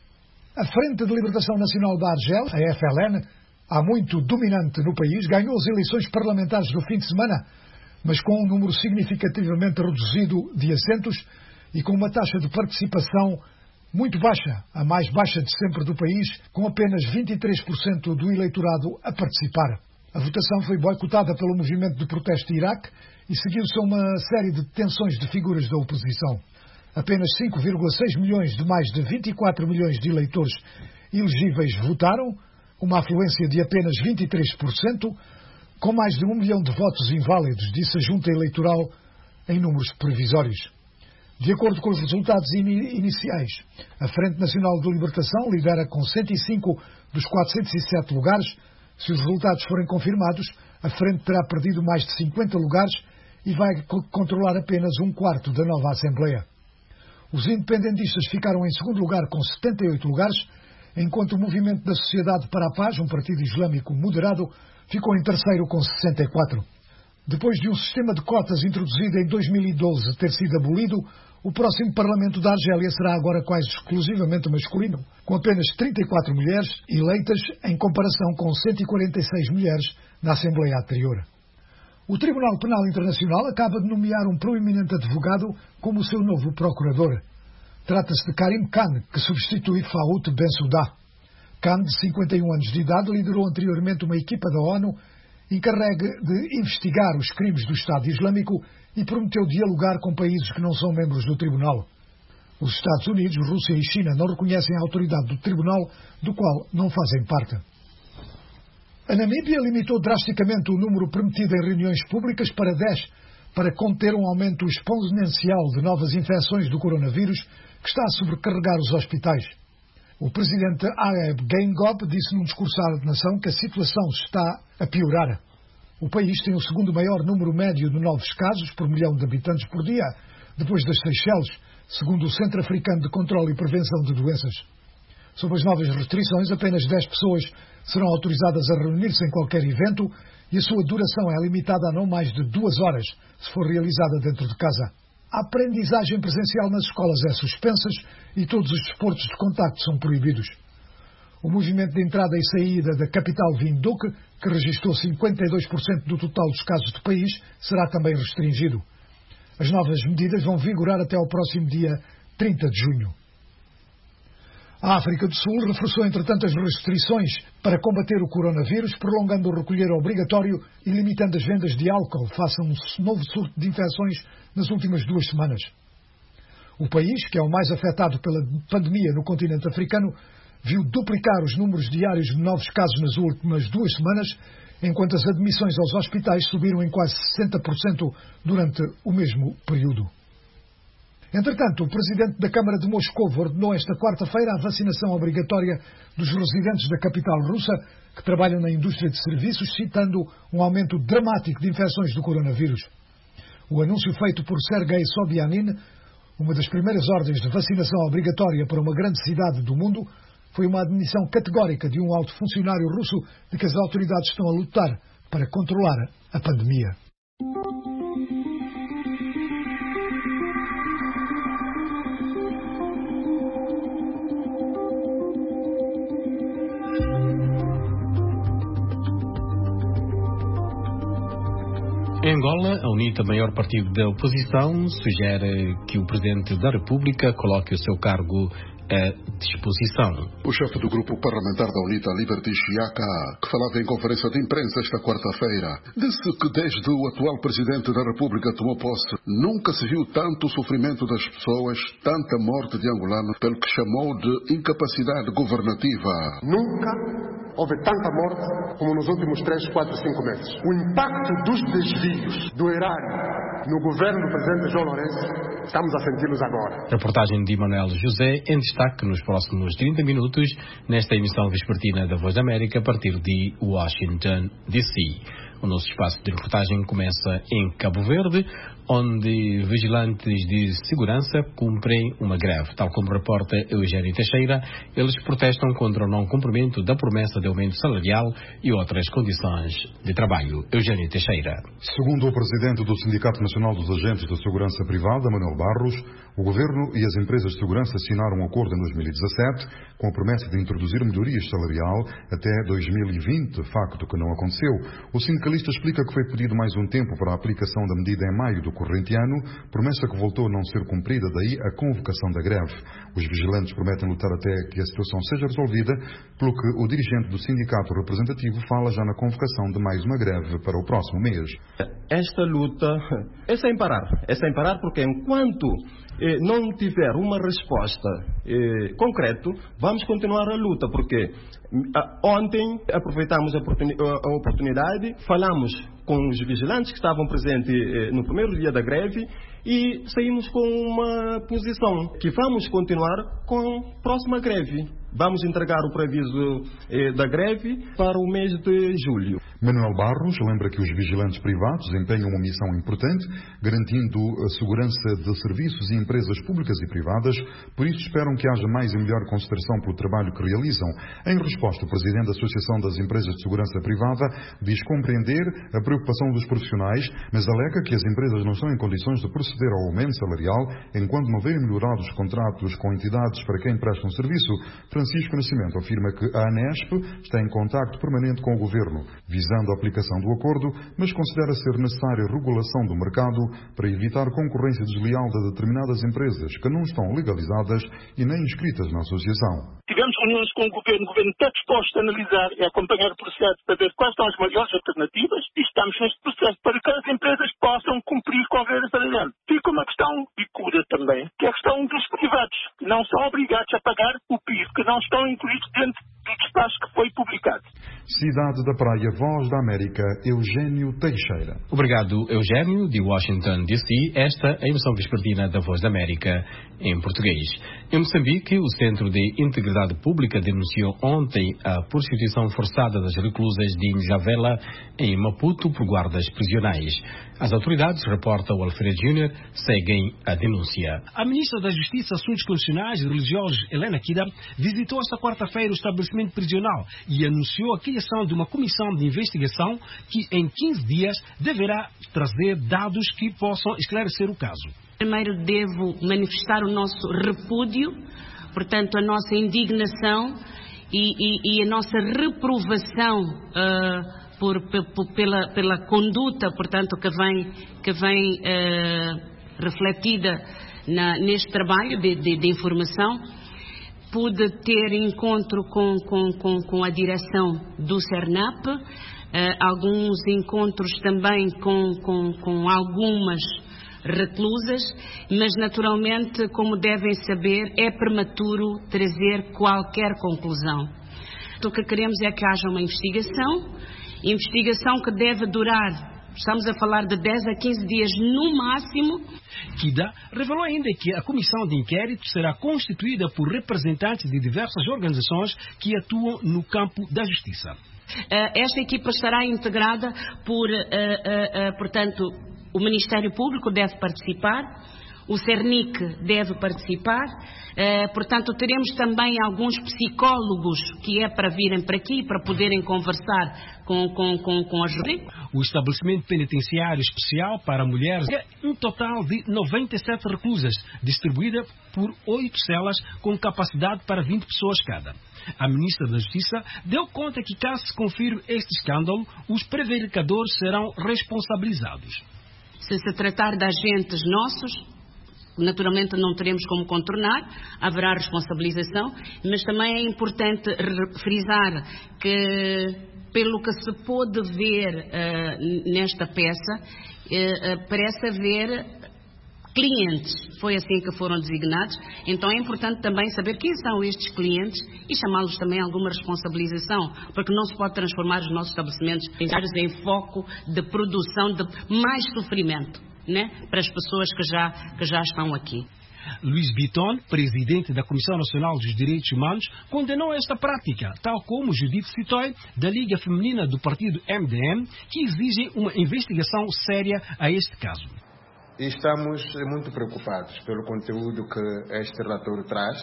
A Frente de Libertação Nacional da Argélia, a F L N, há muito dominante no país, ganhou as eleições parlamentares do fim de semana, mas com um número significativamente reduzido de assentos e com uma taxa de participação muito baixa, a mais baixa de sempre do país, com apenas vinte e três por cento do eleitorado a participar. A votação foi boicotada pelo movimento de protesto de Iraque e seguiu-se a uma série de detenções de figuras da oposição. Apenas cinco vírgula seis milhões de mais de vinte e quatro milhões de eleitores elegíveis votaram, uma afluência de apenas vinte e três por cento, com mais de um milhão de votos inválidos, disse a Junta Eleitoral em números provisórios. De acordo com os resultados in iniciais, a Frente Nacional de Libertação lidera com cento e cinco dos quatrocentos e sete lugares. Se os resultados forem confirmados, a Frente terá perdido mais de cinquenta lugares e vai controlar apenas um quarto da nova Assembleia. Os independentistas ficaram em segundo lugar com setenta e oito lugares, enquanto o Movimento da Sociedade para a Paz, um partido islâmico moderado, ficou em terceiro com sessenta e quatro. Depois de um sistema de cotas introduzido em dois mil e doze ter sido abolido, o próximo Parlamento da Argélia será agora quase exclusivamente masculino, com apenas trinta e quatro mulheres eleitas em comparação com cento e quarenta e seis mulheres na Assembleia anterior. O Tribunal Penal Internacional acaba de nomear um proeminente advogado como seu novo procurador. Trata-se de Karim Khan, que substitui Faoud Bensouda. Khan, de cinquenta e um anos de idade, liderou anteriormente uma equipa da ONU encarregue de investigar os crimes do Estado Islâmico e prometeu dialogar com países que não são membros do Tribunal. Os Estados Unidos, Rússia e China não reconhecem a autoridade do Tribunal, do qual não fazem parte. A Namíbia limitou drasticamente o número permitido em reuniões públicas para dez, para conter um aumento exponencial de novas infecções do coronavírus que está a sobrecarregar os hospitais. O presidente Areb Geingob disse num discurso à nação que a situação está a piorar. O país tem o segundo maior número médio de novos casos por milhão de habitantes por dia, depois das Seychelles, segundo o Centro Africano de Controlo e Prevenção de Doenças. Sob as novas restrições, apenas dez pessoas serão autorizadas a reunir-se em qualquer evento e a sua duração é limitada a não mais de duas horas, se for realizada dentro de casa. A aprendizagem presencial nas escolas é suspensa e todos os desportos de contacto são proibidos. O movimento de entrada e saída da capital Windhoek, que registrou cinquenta e dois por cento do total dos casos do país, será também restringido. As novas medidas vão vigorar até ao próximo dia trinta de junho. A África do Sul reforçou, entretanto, as restrições para combater o coronavírus, prolongando o recolher obrigatório e limitando as vendas de álcool face a um novo surto de infecções nas últimas duas semanas. O país, que é o mais afetado pela pandemia no continente africano, viu duplicar os números diários de novos casos nas últimas duas semanas, enquanto as admissões aos hospitais subiram em quase sessenta por cento durante o mesmo período. Entretanto, o presidente da Câmara de Moscou ordenou esta quarta-feira a vacinação obrigatória dos residentes da capital russa que trabalham na indústria de serviços, citando um aumento dramático de infecções do coronavírus. O anúncio feito por Sergei Sobyanin, uma das primeiras ordens de vacinação obrigatória para uma grande cidade do mundo, foi uma admissão categórica de um alto funcionário russo de que as autoridades estão a lutar para controlar a pandemia. Em Angola, a UNITA, maior partido da oposição, sugere que o Presidente da República coloque o seu cargo à disposição. O chefe do grupo parlamentar da UNITA, Liberty Chiaka, que falava em conferência de imprensa esta quarta-feira, disse que desde o atual Presidente da República tomou posse, nunca se viu tanto sofrimento das pessoas, tanta morte de angolanos, pelo que chamou de incapacidade governativa. Nunca houve tanta morte como nos últimos três, quatro, cinco meses. O impacto dos desvios do erário no governo do presidente João Lourenço, estamos a senti-los agora. Reportagem de Manuel José, em destaque nos próximos trinta minutos, nesta emissão vespertina da Voz da América, a partir de Washington, D C O nosso espaço de reportagem começa em Cabo Verde, onde vigilantes de segurança cumprem uma greve. Tal como reporta Eugênio Teixeira, eles protestam contra o não cumprimento da promessa de aumento salarial e outras condições de trabalho. Eugênio Teixeira. Segundo o presidente do Sindicato Nacional dos Agentes de Segurança Privada, Manuel Barros, o Governo e as empresas de segurança assinaram um acordo em dois mil e dezassete com a promessa de introduzir melhorias salarial até dois mil e vinte, facto que não aconteceu. O sindicalista explica que foi pedido mais um tempo para a aplicação da medida em maio do corrente ano, promessa que voltou a não ser cumprida, daí a convocação da greve. Os vigilantes prometem lutar até que a situação seja resolvida, pelo que o dirigente do sindicato representativo fala já na convocação de mais uma greve para o próximo mês. Esta luta é sem parar, é sem parar porque enquanto eh, não tiver uma resposta eh, concreta, vamos continuar a luta, porque ah, ontem aproveitamos a, oportuni a oportunidade, falamos com os vigilantes que estavam presentes eh, no primeiro dia da greve e saímos com uma posição que vamos continuar com a próxima greve. Vamos entregar o preaviso eh, da greve para o mês de julho. Manuel Barros lembra que os vigilantes privados desempenham uma missão importante, garantindo a segurança de serviços e empresas públicas e privadas, por isso esperam que haja mais e melhor consideração pelo trabalho que realizam. Em resposta, o presidente da Associação das Empresas de Segurança Privada diz compreender a preocupação dos profissionais, mas alega que as empresas não estão em condições de proceder ao aumento salarial enquanto não verem melhorados os contratos com entidades para quem prestam serviço. Francisco Nascimento afirma que a ANESP está em contacto permanente com o Governo, visando a aplicação do acordo, mas considera ser necessária a regulação do mercado para evitar concorrência desleal de determinadas empresas que não estão legalizadas e nem inscritas na associação. Tivemos reuniões com o Governo, o Governo está disposto a analisar e a acompanhar o processo para ver quais são as melhores alternativas e estamos neste processo para que as empresas possam cumprir com a regra salarial. Fica uma questão de cura também, que é a questão dos privados, que não são obrigados a pagar o P I S, que não estão incluídos dentro do espaço que foi publicado. Cidade da Praia, Voz da América, Eugênio Teixeira. Obrigado, Eugênio, de Washington, D C Esta é a emissão vespertina da Voz da América em português. Em Moçambique, o Centro de Integridade Pública denunciou ontem a prostituição forçada das reclusas de Njavela, em Maputo, por guardas prisionais. As autoridades, reporta o Alfredo Júnior, seguem a denúncia. A ministra da Justiça, Assuntos Constitucionais e Religiosos, Helena Kida, visitou esta quarta-feira o estabelecimento prisional e anunciou a criação de uma comissão de investigação que, em quinze dias, deverá trazer dados que possam esclarecer o caso. Primeiro devo manifestar o nosso repúdio, portanto a nossa indignação e, e, e a nossa reprovação uh, por, por, pela, pela conduta, portanto, que vem, que vem uh, refletida na, neste trabalho de, de, de informação. Pude ter encontro com, com, com, com a direção do CERNAP, uh, alguns encontros também com, com, com algumas reclusas, mas naturalmente, como devem saber, é prematuro trazer qualquer conclusão. O que queremos é que haja uma investigação, investigação que deve durar, estamos a falar de dez a quinze dias no máximo. Kida revelou ainda que a comissão de inquérito será constituída por representantes de diversas organizações que atuam no campo da justiça. Uh, esta equipa estará integrada por, uh, uh, uh, portanto, o Ministério Público deve participar, o CERNIC deve participar, uh, portanto teremos também alguns psicólogos que é para virem para aqui, para poderem conversar com, com, com, com as... O estabelecimento penitenciário especial para mulheres é um total de noventa e sete reclusas, distribuída por oito celas com capacidade para vinte pessoas cada. A ministra da Justiça deu conta que, caso se confirme este escândalo, os prevaricadores serão responsabilizados. Se se tratar de agentes nossos, naturalmente não teremos como contornar, haverá responsabilização, mas também é importante frisar que, pelo que se pôde ver uh, nesta peça, uh, uh, parece haver clientes, foi assim que foram designados, então é importante também saber quem são estes clientes e chamá-los também a alguma responsabilização, porque não se pode transformar os nossos estabelecimentos em foco de produção de mais sofrimento, né, para as pessoas que já, que já estão aqui. Luís Bitton, presidente da Comissão Nacional dos Direitos Humanos, condenou esta prática, tal como Judith Sitoy, da Liga Feminina do Partido M D M, que exigem uma investigação séria a este caso. Estamos muito preocupados pelo conteúdo que este relatório traz.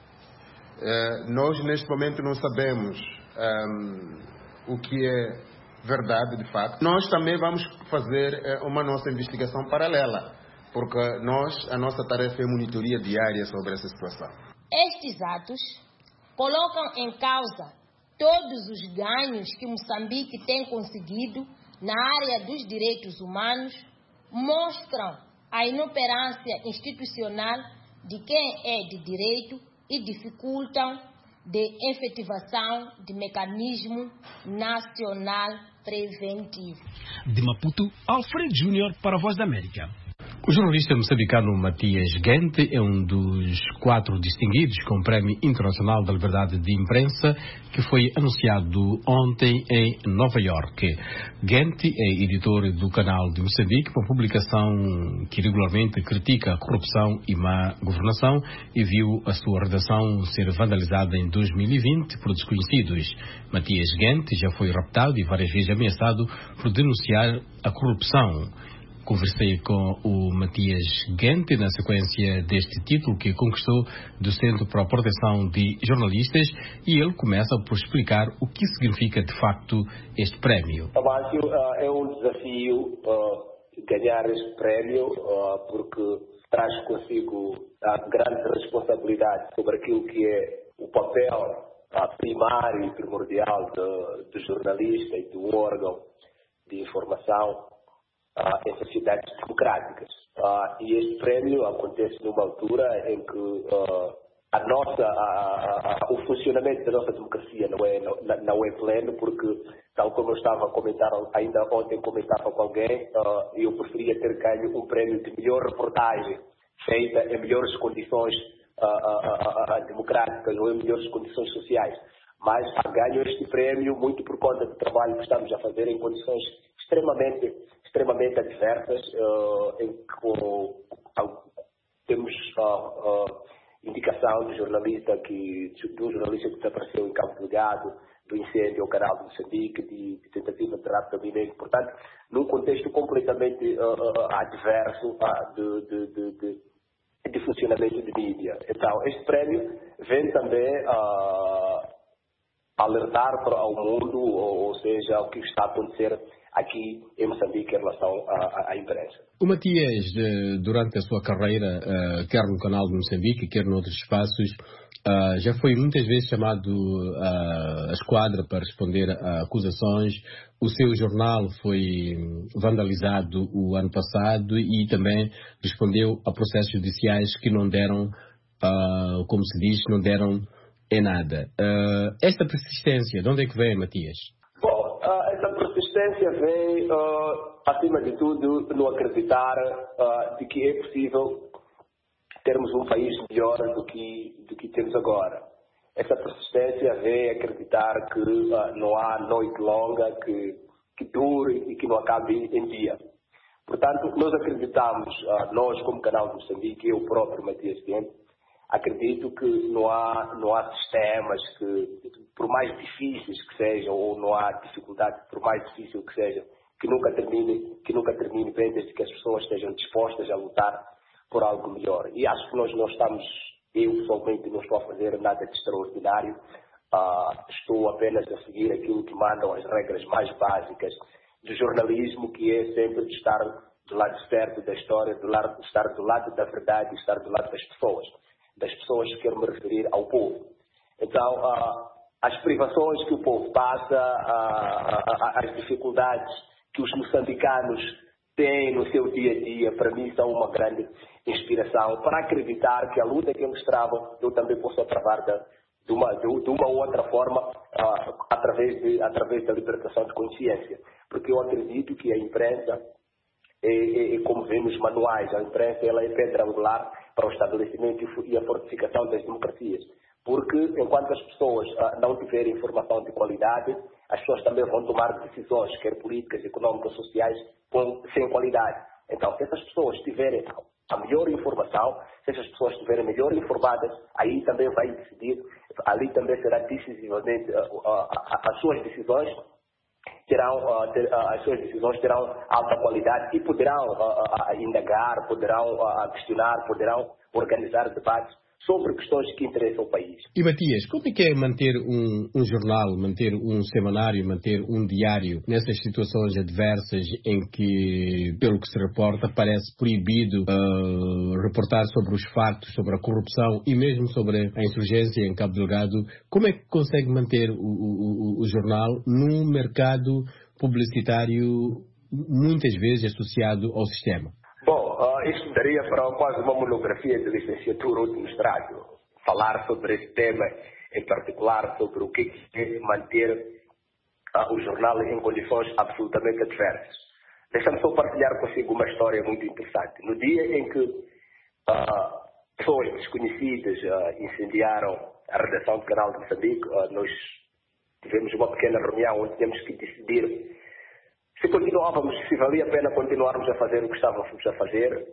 Uh, nós, neste momento, não sabemos um, o que é verdade, de facto. Nós também vamos fazer uh, uma nossa investigação paralela, porque nós, a nossa tarefa é monitoria diária sobre essa situação. Estes atos colocam em causa todos os ganhos que Moçambique tem conseguido na área dos direitos humanos, mostram a inoperância institucional de quem é de direito e dificultam de efetivação de mecanismo nacional preventivo. De Maputo, Alfredo Júnior para a Voz da América. O jornalista moçambicano Matias Gente é um dos quatro distinguidos com o Prémio Internacional da Liberdade de Imprensa, que foi anunciado ontem em Nova Iorque. Gente é editor do Canal de Moçambique, uma publicação que regularmente critica a corrupção e má governação, e viu a sua redação ser vandalizada em dois mil e vinte por desconhecidos. Matias Gente já foi raptado e várias vezes ameaçado por denunciar a corrupção. Conversei com o Matias Gente na sequência deste título que conquistou do Centro para a Proteção de Jornalistas, e ele começa por explicar o que significa de facto este prémio. Márcio, uh, é um desafio uh, ganhar este prémio uh, porque traz consigo uh, grande responsabilidade sobre aquilo que é o papel uh, primário e primordial do, do jornalista e do órgão de informação Uh, em sociedades democráticas. Uh, e este prémio acontece numa altura em que uh, a nossa, a, a, o funcionamento da nossa democracia não é, não, não é pleno, porque, tal como eu estava a comentar, ainda ontem comentava com alguém, uh, eu preferia ter ganho um prémio de melhor reportagem feita em melhores condições uh, uh, uh, uh, democráticas ou em melhores condições sociais. Mas ganho este prémio muito por conta do trabalho que estamos a fazer em condições extremamente extremamente adversas, uh, em que uh, temos uh, uh, indicação do jornalista que, do jornalista que desapareceu em Cabo Delgado, do incêndio ao canal de Moçambique, de, de tentativa de rapto mineiro. Portanto, num contexto completamente uh, uh, adverso uh, de, de, de, de, de funcionamento de mídia. Então, este prémio vem também uh, alertar para o mundo, ou, ou seja, o que está a acontecer aqui em Moçambique em relação à, à imprensa. O Matias, durante a sua carreira, quer no canal de Moçambique, quer noutros espaços, já foi muitas vezes chamado à esquadra para responder a acusações. O seu jornal foi vandalizado o ano passado e também respondeu a processos judiciais que não deram, como se diz, não deram em nada. Esta persistência, de onde é que vem, Matias? Bom, essa persistência vem, uh, acima de tudo, no acreditar uh, de que é possível termos um país melhor do que, do que temos agora. Essa persistência vem acreditar que uh, não há noite longa que, que dure e que não acabe em dia. Portanto, nós acreditamos, uh, nós como canal de Moçambique, eu próprio, Matias Tempo, acredito que não há, não há sistemas que, por mais difíceis que sejam, ou não há dificuldade, por mais difícil que seja, que nunca termine, que nunca termine bem, desde que as pessoas estejam dispostas a lutar por algo melhor. E acho que nós não estamos, eu pessoalmente não estou a fazer nada de extraordinário, uh, estou apenas a seguir aquilo que mandam as regras mais básicas do jornalismo, que é sempre de estar do lado certo da história, do lado, estar do lado da verdade, estar do lado das pessoas. Das pessoas que quero me referir ao povo. Então, uh, as privações que o povo passa, uh, uh, as dificuldades que os moçambicanos têm no seu dia a dia, para mim são uma grande inspiração para acreditar que a luta que eles travam, eu também posso travar de, de, uma, de, de uma outra forma, uh, através, de, através da libertação de consciência. Porque eu acredito que a imprensa, é, é, é como vemos nos manuais, a imprensa ela é pedra angular para o estabelecimento e a fortificação das democracias. Porque enquanto as pessoas uh, não tiverem informação de qualidade, as pessoas também vão tomar decisões, quer políticas, económicas, sociais, com, sem qualidade. Então, se essas pessoas tiverem a melhor informação, se essas pessoas estiverem melhor informadas, aí também vai decidir, ali também será decisivamente, uh, uh, as suas decisões terão, uh, ter, uh, as suas decisões terão alta qualidade e poderão uh, uh, indagar, poderão uh, questionar, poderão organizar debates sobre questões que interessam o país. E Matias, como é que é manter um, um jornal, manter um semanário, manter um diário nessas situações adversas em que, pelo que se reporta, parece proibido uh, reportar sobre os factos, sobre a corrupção e mesmo sobre a insurgência em Cabo Delgado? Como é que consegue manter o, o, o jornal num mercado publicitário muitas vezes associado ao sistema? Bom, uh, isto daria para quase uma monografia de licenciatura ou de mestrado. Falar sobre esse tema, em particular sobre o que é manter uh, o jornal em condições absolutamente adversas. Deixa-me só partilhar consigo uma história muito interessante. No dia em que uh, pessoas desconhecidas uh, incendiaram a redação do canal de Moçambique, uh, nós tivemos uma pequena reunião onde tínhamos que decidir se continuávamos, se valia a pena continuarmos a fazer o que estávamos a fazer,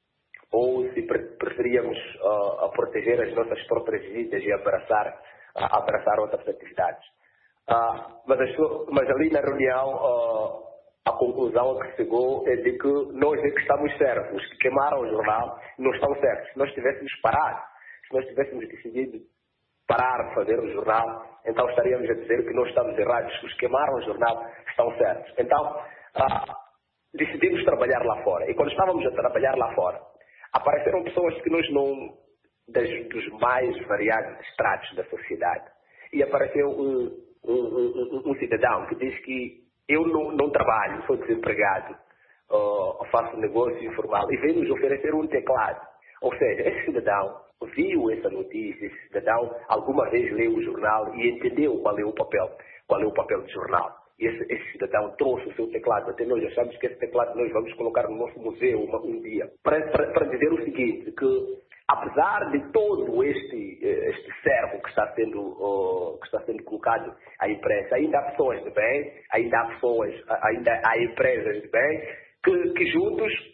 ou se preferíamos uh, a proteger as nossas próprias vidas e abraçar, uh, abraçar outras atividades. Uh, mas, mas ali na reunião, uh, a conclusão a que chegou é de que nós é que estamos certos. Os que queimaram o jornal não estão certos. Se nós tivéssemos parado, se nós tivéssemos decidido parar de fazer o jornal, então estaríamos a dizer que nós estamos errados, que os que queimaram o jornal estão certos. Então, ah, decidimos trabalhar lá fora. E quando estávamos a trabalhar lá fora, apareceram pessoas que nós não, das, dos mais variados estratos da sociedade. E apareceu um, um, um, um cidadão que diz que eu não, não trabalho, sou desempregado, uh, faço negócio informal, e veio nos oferecer um teclado. Ou seja, esse cidadão viu essa notícia, esse cidadão alguma vez leu o jornal e entendeu qual é o papel, qual é o papel do jornal. E esse, esse cidadão trouxe o seu teclado. Até nós achamos que esse teclado nós vamos colocar no nosso museu uma, um dia. Para, para, para dizer o seguinte, que apesar de todo este, este cerco que está, sendo, uh, que está sendo colocado à imprensa, ainda há pessoas de bem, ainda há pessoas, ainda há empresas de bem, que, que juntos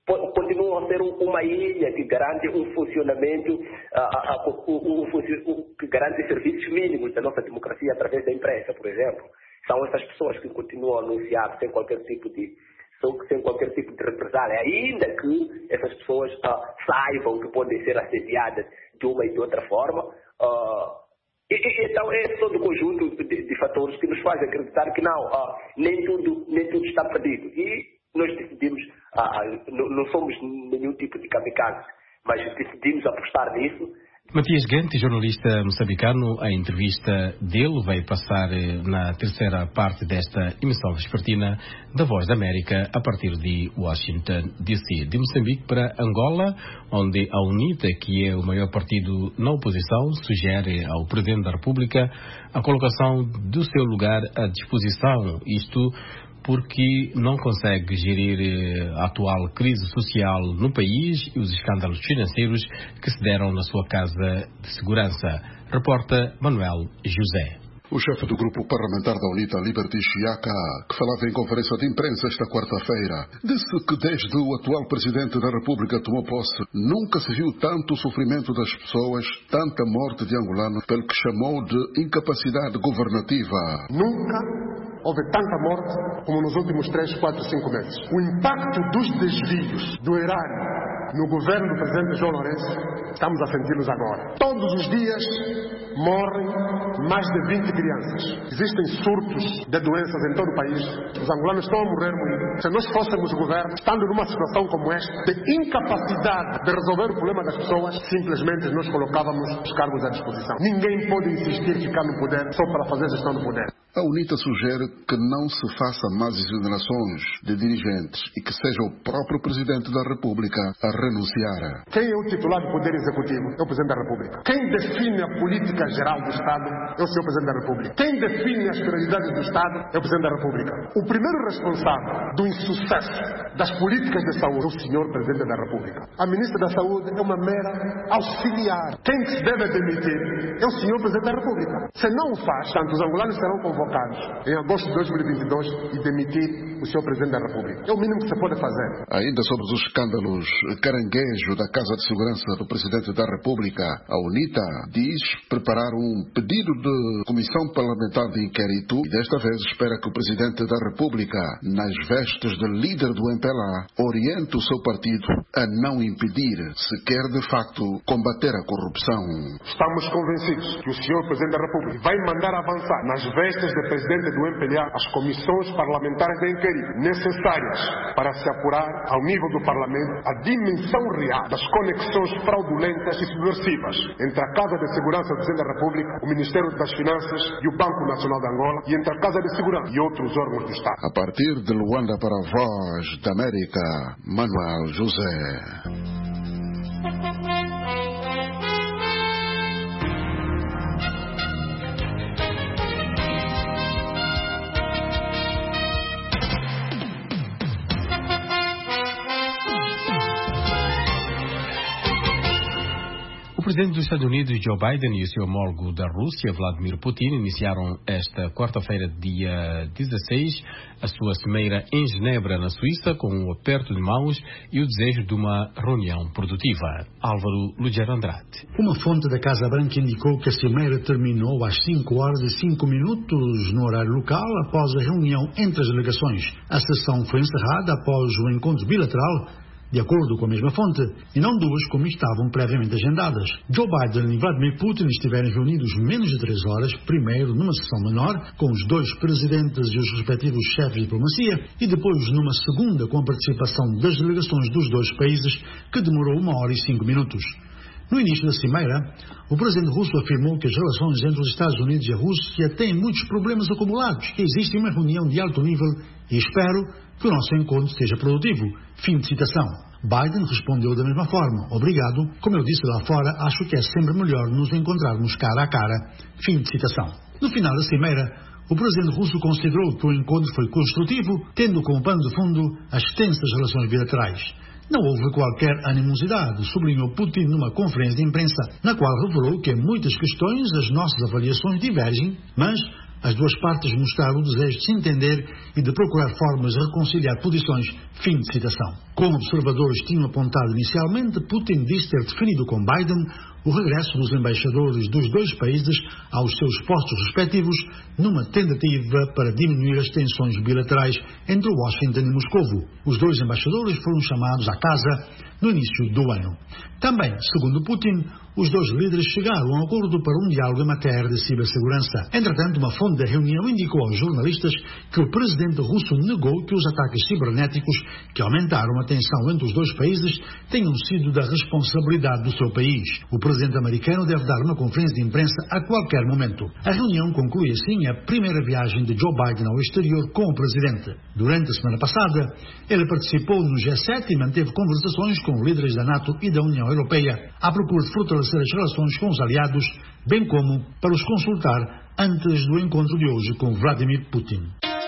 continuam a ser uma ilha que garante um funcionamento, uh, uh, um, um, que garante serviços mínimos da nossa democracia através da imprensa, por exemplo. São essas pessoas que continuam a anunciar sem qualquer tipo de, sem qualquer tipo de represália, ainda que essas pessoas uh, saibam que podem ser assediadas de uma e de outra forma. Uh, e, e, então é todo o conjunto de, de fatores que nos faz acreditar que não, uh, nem, tudo, nem tudo está perdido. E nós decidimos, uh, não, não somos nenhum tipo de kamikaze, mas decidimos apostar nisso. Matias Gante, jornalista moçambicano, a entrevista dele vai passar na terceira parte desta emissão vespertina da Voz da América a partir de Washington, D C. De Moçambique para Angola, onde a UNITA, que é o maior partido na oposição, sugere ao Presidente da República a colocação do seu lugar à disposição, isto porque não consegue gerir a atual crise social no país e os escândalos financeiros que se deram na sua casa de segurança. Reporta Manuel José. O chefe do grupo parlamentar da UNITA, Liberty Chiaka, que falava em conferência de imprensa esta quarta-feira, disse que desde o atual presidente da República tomou posse, nunca se viu tanto sofrimento das pessoas, tanta morte de angolanos, pelo que chamou de incapacidade governativa. Nunca houve tanta morte como nos últimos três, quatro, cinco meses. O impacto dos desvios do erário no governo do presidente João Lourenço, estamos a senti-los agora. Todos os dias morrem mais de vinte crianças. Existem surtos de doenças em todo o país. Os angolanos estão a morrer muito. Se nós fôssemos o governo, estando numa situação como esta, de incapacidade de resolver o problema das pessoas, simplesmente nós colocávamos os cargos à disposição. Ninguém pode insistir em ficar no poder só para fazer gestão do poder. A UNITA sugere que não se faça mais exonerações de dirigentes e que seja o próprio Presidente da República a renunciar. Quem é o titular do Poder Executivo? É o Presidente da República. Quem define a política geral do Estado é o senhor Presidente da República. Quem define as prioridades do Estado é o Presidente da República. O primeiro responsável do insucesso das políticas de saúde é o senhor Presidente da República. A Ministra da Saúde é uma mera auxiliar. Quem se deve demitir é o senhor Presidente da República. Se não o faz, tanto os angolanos serão convocados em agosto de dois mil e vinte e dois e demitir o senhor Presidente da República. É o mínimo que se pode fazer. Ainda sobre os escândalos caranguejo da Casa de Segurança do Presidente da República, a UNITA diz preparar um pedido de comissão parlamentar de inquérito e desta vez espera que o Presidente da República, nas vestes de líder do M P L A, oriente o seu partido a não impedir, se quer de facto combater a corrupção. Estamos convencidos que o senhor Presidente da República vai mandar avançar nas vestes de Presidente do M P L A as comissões parlamentares de inquérito necessárias para se apurar ao nível do Parlamento a dimensão real das conexões fraudulentas e subversivas entre a Casa de Segurança do Presidente da República, o Ministério das Finanças e o Banco Nacional de Angola e entre a Casa de Segurança e outros órgãos do Estado. A partir de Luanda para a Voz da América, Manuel José. O presidente dos Estados Unidos, Joe Biden, e o seu homólogo da Rússia, Vladimir Putin, iniciaram esta quarta-feira, dia dezasseis, a sua cimeira em Genebra, na Suíça, com um aperto de mãos e o desejo de uma reunião produtiva. Álvaro Lugero Andrade. Uma fonte da Casa Branca indicou que a cimeira terminou às cinco horas e cinco minutos no horário local, após a reunião entre as delegações. A sessão foi encerrada após o encontro bilateral, de acordo com a mesma fonte, e não duas como estavam previamente agendadas. Joe Biden e Vladimir Putin estiveram reunidos menos de três horas, primeiro numa sessão menor, com os dois presidentes e os respectivos chefes de diplomacia, e depois numa segunda com a participação das delegações dos dois países, que demorou uma hora e cinco minutos. No início da cimeira, o presidente russo afirmou que as relações entre os Estados Unidos e a Rússia têm muitos problemas acumulados, que existe uma reunião de alto nível e espero que o nosso encontro seja produtivo. Fim de citação. Biden respondeu da mesma forma. Obrigado. Como eu disse lá fora, acho que é sempre melhor nos encontrarmos cara a cara. Fim de citação. No final da cimeira, o presidente russo considerou que o encontro foi construtivo, tendo como pano de fundo as tensas relações bilaterais. Não houve qualquer animosidade, sublinhou Putin numa conferência de imprensa, na qual revelou que em muitas questões as nossas avaliações divergem, mas As duas partes mostraram o desejo de se entender e de procurar formas de reconciliar posições. Fim de citação. Como observadores tinham apontado inicialmente, Putin disse ter definido com Biden o regresso dos embaixadores dos dois países aos seus postos respectivos numa tentativa para diminuir as tensões bilaterais entre Washington e Moscovo. Os dois embaixadores foram chamados à casa no início do ano. Também, segundo Putin, os dois líderes chegaram a um acordo para um diálogo em matéria de cibersegurança. Entretanto, uma fonte da reunião indicou aos jornalistas que o presidente russo negou que os ataques cibernéticos que aumentaram a tensão entre os dois países tenham sido da responsabilidade do seu país. O presidente americano deve dar uma conferência de imprensa a qualquer momento. A reunião conclui assim a primeira viagem de Joe Biden ao exterior com o presidente. Durante a semana passada, ele participou no G sete e manteve conversações com líderes da NATO e da União Europeia à procura de fortalecer as relações com os aliados, bem como para os consultar antes do encontro de hoje com Vladimir Putin.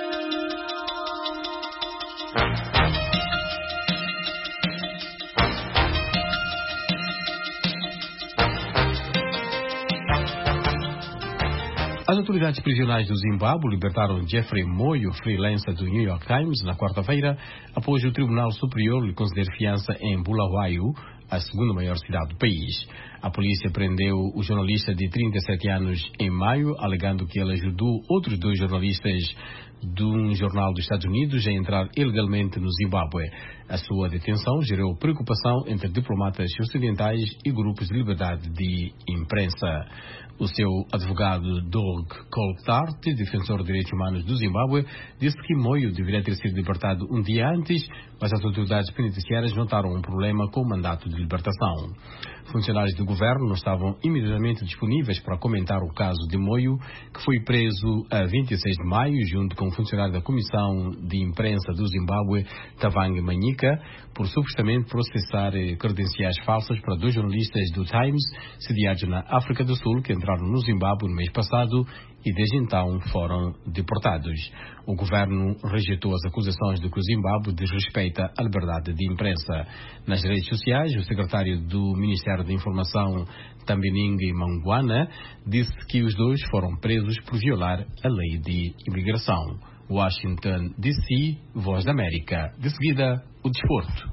As autoridades prisionais do Zimbábue libertaram Jeffrey Moyo, freelancer do New York Times, na quarta-feira, após o Tribunal Superior lhe conceder fiança em Bulawayo, a segunda maior cidade do país. A polícia prendeu o jornalista de trinta e sete anos em maio, alegando que ele ajudou outros dois jornalistas de um jornal dos Estados Unidos a entrar ilegalmente no Zimbábue. A sua detenção gerou preocupação entre diplomatas ocidentais e grupos de liberdade de imprensa. O seu advogado Doug Coltart, defensor de direitos humanos do Zimbábue, disse que Moyo deveria ter sido libertado um dia antes, mas as autoridades penitenciárias notaram um problema com o mandato de libertação. Funcionários do governo não estavam imediatamente disponíveis para comentar o caso de Moyo, que foi preso a vinte e seis de maio, junto com o funcionário da Comissão de Imprensa do Zimbábue, Tavang Manyika, por supostamente processar credenciais falsas para dois jornalistas do Times, sediados na África do Sul, que entraram no Zimbábue no mês passado e desde então foram deportados. O governo rejeitou as acusações de que o Zimbábue desrespeita a liberdade de imprensa. Nas redes sociais, o secretário do Ministério da Informação, Tambiningi Mangwana, disse que os dois foram presos por violar a lei de imigração. Washington, D C, Voz da América. De seguida, o desporto.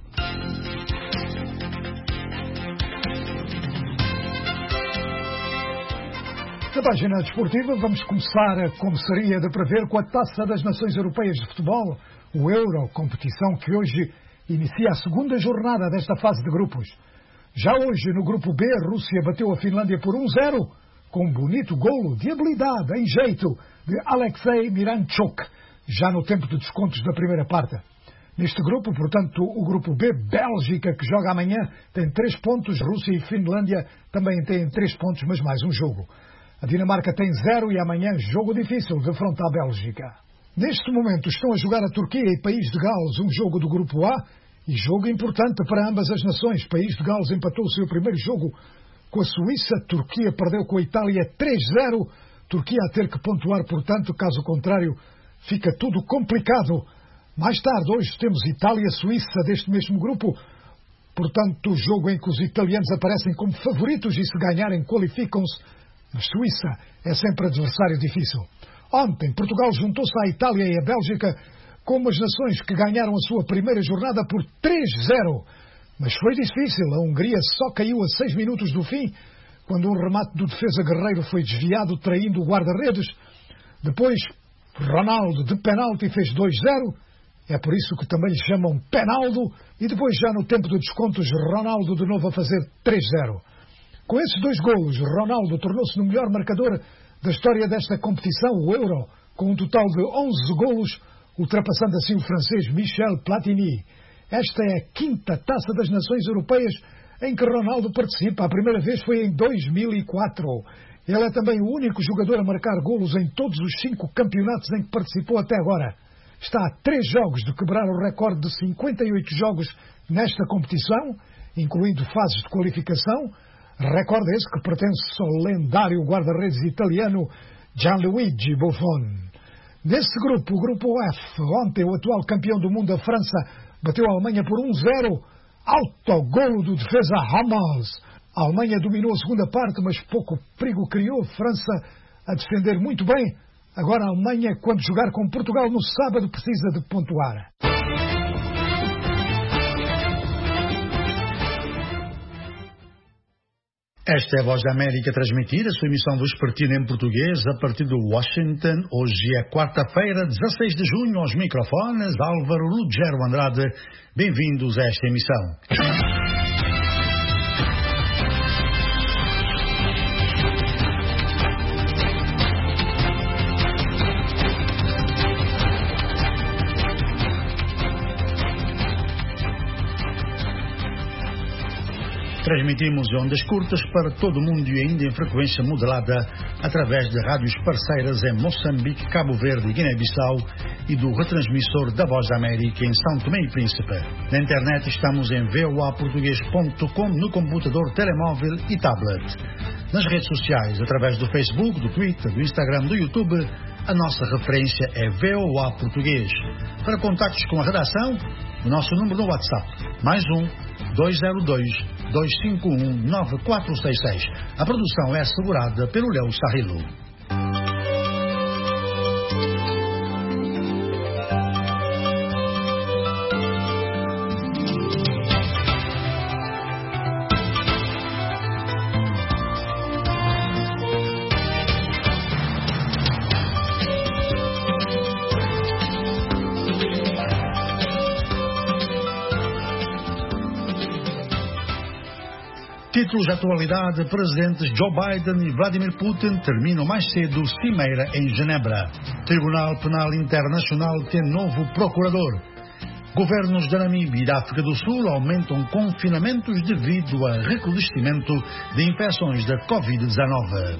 Na página desportiva, vamos começar, como seria de prever, com a Taça das Nações Europeias de Futebol, o Euro, competição que hoje inicia a segunda jornada desta fase de grupos. Já hoje, no grupo B, a Rússia bateu a Finlândia por um zero, com um bonito golo de habilidade, em jeito, de Alexei Miranchuk, já no tempo de descontos da primeira parte. Neste grupo, portanto, o grupo B, Bélgica, que joga amanhã, tem três pontos, Rússia e Finlândia também têm três pontos, mas mais um jogo. A Dinamarca tem zero e amanhã jogo difícil de frente à Bélgica. Neste momento estão a jogar a Turquia e País de Gales, um jogo do grupo A e jogo importante para ambas as nações. País de Gales empatou o seu primeiro jogo com a Suíça, Turquia perdeu com a Itália três zero, Turquia a ter que pontuar, portanto, caso contrário fica tudo complicado. Mais tarde, hoje temos Itália e Suíça deste mesmo grupo, portanto o jogo em que os italianos aparecem como favoritos e se ganharem qualificam-se. A Suíça é sempre adversário difícil. Ontem, Portugal juntou-se à Itália e à Bélgica como as nações que ganharam a sua primeira jornada por três zero. Mas foi difícil. A Hungria só caiu a seis minutos do fim, quando um remate do defesa guerreiro foi desviado, traindo o guarda-redes. Depois, Ronaldo, de penalti, fez dois zero. É por isso que também lhe chamam Penaldo. E depois, já no tempo de descontos, Ronaldo de novo a fazer três zero. Com esses dois golos, Ronaldo tornou-se no melhor marcador da história desta competição, o Euro, com um total de onze golos, ultrapassando assim o francês Michel Platini. Esta é a quinta Taça das Nações Europeias em que Ronaldo participa. A primeira vez foi em dois mil e quatro. Ele é também o único jogador a marcar golos em todos os cinco campeonatos em que participou até agora. Está a três jogos de quebrar o recorde de cinquenta e oito jogos nesta competição, incluindo fases de qualificação. Recorde esse que pertence ao lendário guarda-redes italiano Gianluigi Buffon. Nesse grupo, o grupo F, ontem o atual campeão do mundo, a França, bateu a Alemanha por um zero, autogolo do defesa Hummels. A Alemanha dominou a segunda parte, mas pouco perigo criou. França a defender muito bem, Agora a Alemanha, quando jogar com Portugal no sábado, precisa de pontuar. Esta é a Voz da América a transmitir a sua emissão vespertina em português a partir de Washington. Hoje é quarta-feira, dezasseis de junho, aos microfones, Álvaro Ruggiero Andrade. Bem-vindos a esta emissão. Transmitimos ondas curtas para todo o mundo e ainda em frequência modulada através de rádios parceiras em Moçambique, Cabo Verde e Guiné-Bissau e do retransmissor da Voz da América em São Tomé e Príncipe. Na internet estamos em v o a português ponto com no computador, telemóvel e tablet. Nas redes sociais, através do Facebook, do Twitter, do Instagram, do YouTube, a nossa referência é V O A Português. Para contactos com a redação, o nosso número no WhatsApp, mais um, dois zero dois, dois cinco um, nove quatro seis seis. A produção é assegurada pelo Léo Sarrilo. Títulos de atualidade: presidentes Joe Biden e Vladimir Putin terminam mais cedo cimeira em Genebra. Tribunal Penal Internacional tem novo procurador. Governos da Namíbia e da África do Sul aumentam confinamentos devido a recrudescimento de infecções da covid dezenove.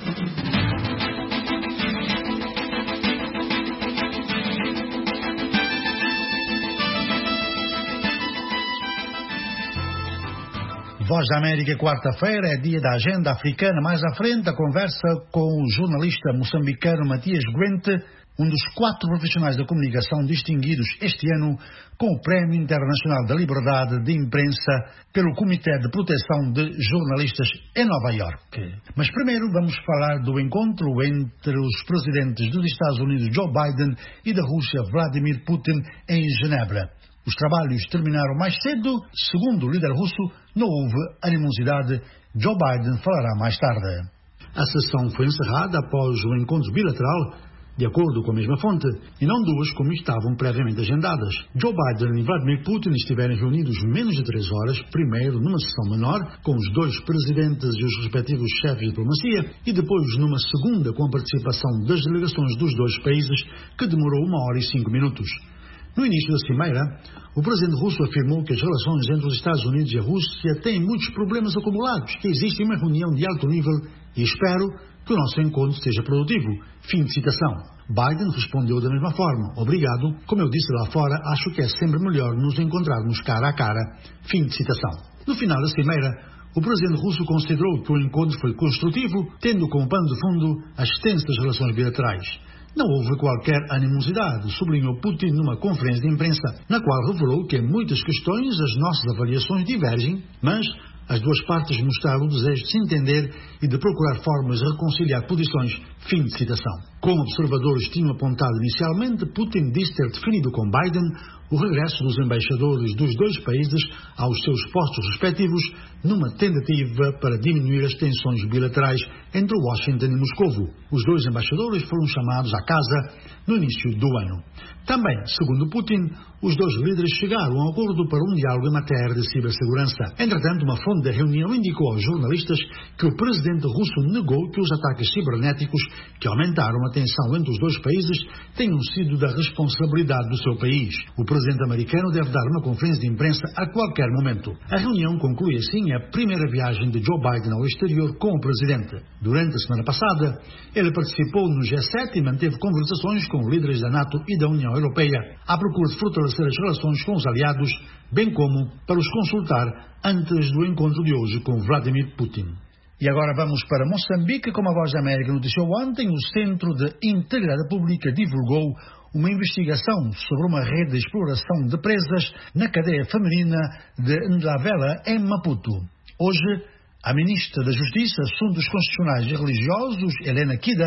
Voz da América, quarta-feira, é dia da agenda africana. Mais à frente, a conversa com o jornalista moçambicano Matias Guente, um dos quatro profissionais da comunicação distinguidos este ano com o Prémio Internacional da Liberdade de Imprensa pelo Comitê de Proteção de Jornalistas em Nova Iorque. Mas primeiro vamos falar do encontro entre os presidentes dos Estados Unidos Joe Biden e da Rússia Vladimir Putin em Genebra. Os trabalhos terminaram mais cedo. Segundo o líder russo, não houve animosidade. Joe Biden falará mais tarde. A sessão foi encerrada após o encontro bilateral, de acordo com a mesma fonte, e não duas como estavam previamente agendadas. Joe Biden e Vladimir Putin estiveram reunidos menos de três horas, primeiro numa sessão menor, com os dois presidentes e os respectivos chefes de diplomacia, e depois numa segunda com a participação das delegações dos dois países, que demorou uma hora e cinco minutos. No início da cimeira, o presidente russo afirmou que as relações entre os Estados Unidos e a Rússia têm muitos problemas acumulados, que existe uma reunião de alto nível e espero que o nosso encontro seja produtivo. Fim de citação. Biden respondeu da mesma forma. Obrigado. Como eu disse lá fora, acho que é sempre melhor nos encontrarmos cara a cara. Fim de citação. No final da cimeira, o presidente russo considerou que o encontro foi construtivo, tendo como pano de fundo as tensas relações bilaterais. Não houve qualquer animosidade, sublinhou Putin numa conferência de imprensa, na qual revelou que em muitas questões as nossas avaliações divergem, mas as duas partes mostraram o desejo de se entender e de procurar formas de reconciliar posições. Fim de citação. Como observadores tinham apontado inicialmente, Putin disse ter definido com Biden o regresso dos embaixadores dos dois países aos seus postos respectivos numa tentativa para diminuir as tensões bilaterais entre Washington e Moscovo. Os dois embaixadores foram chamados à casa no início do ano. Também, segundo Putin, os dois líderes chegaram a um acordo para um diálogo em matéria de cibersegurança. Entretanto, uma fonte da reunião indicou aos jornalistas que o presidente russo negou que os ataques cibernéticos que aumentaram a tensão entre os dois países tenham sido da responsabilidade do seu país. O presidente americano deve dar uma conferência de imprensa a qualquer momento. A reunião conclui assim a primeira viagem de Joe Biden ao exterior com o presidente. Durante a semana passada, ele participou no G sete e manteve conversações com líderes da NATO e da União Europeia, à procura de fortalecer as relações com os aliados, bem como para os consultar antes do encontro de hoje com Vladimir Putin. E agora vamos para Moçambique. Como a Voz da América noticiou ontem, o Centro de Integridade Pública divulgou uma investigação sobre uma rede de exploração de presas na cadeia feminina de Ndlavela, em Maputo. Hoje, a Ministra da Justiça, Assuntos Constitucionais e Religiosos, Helena Kida,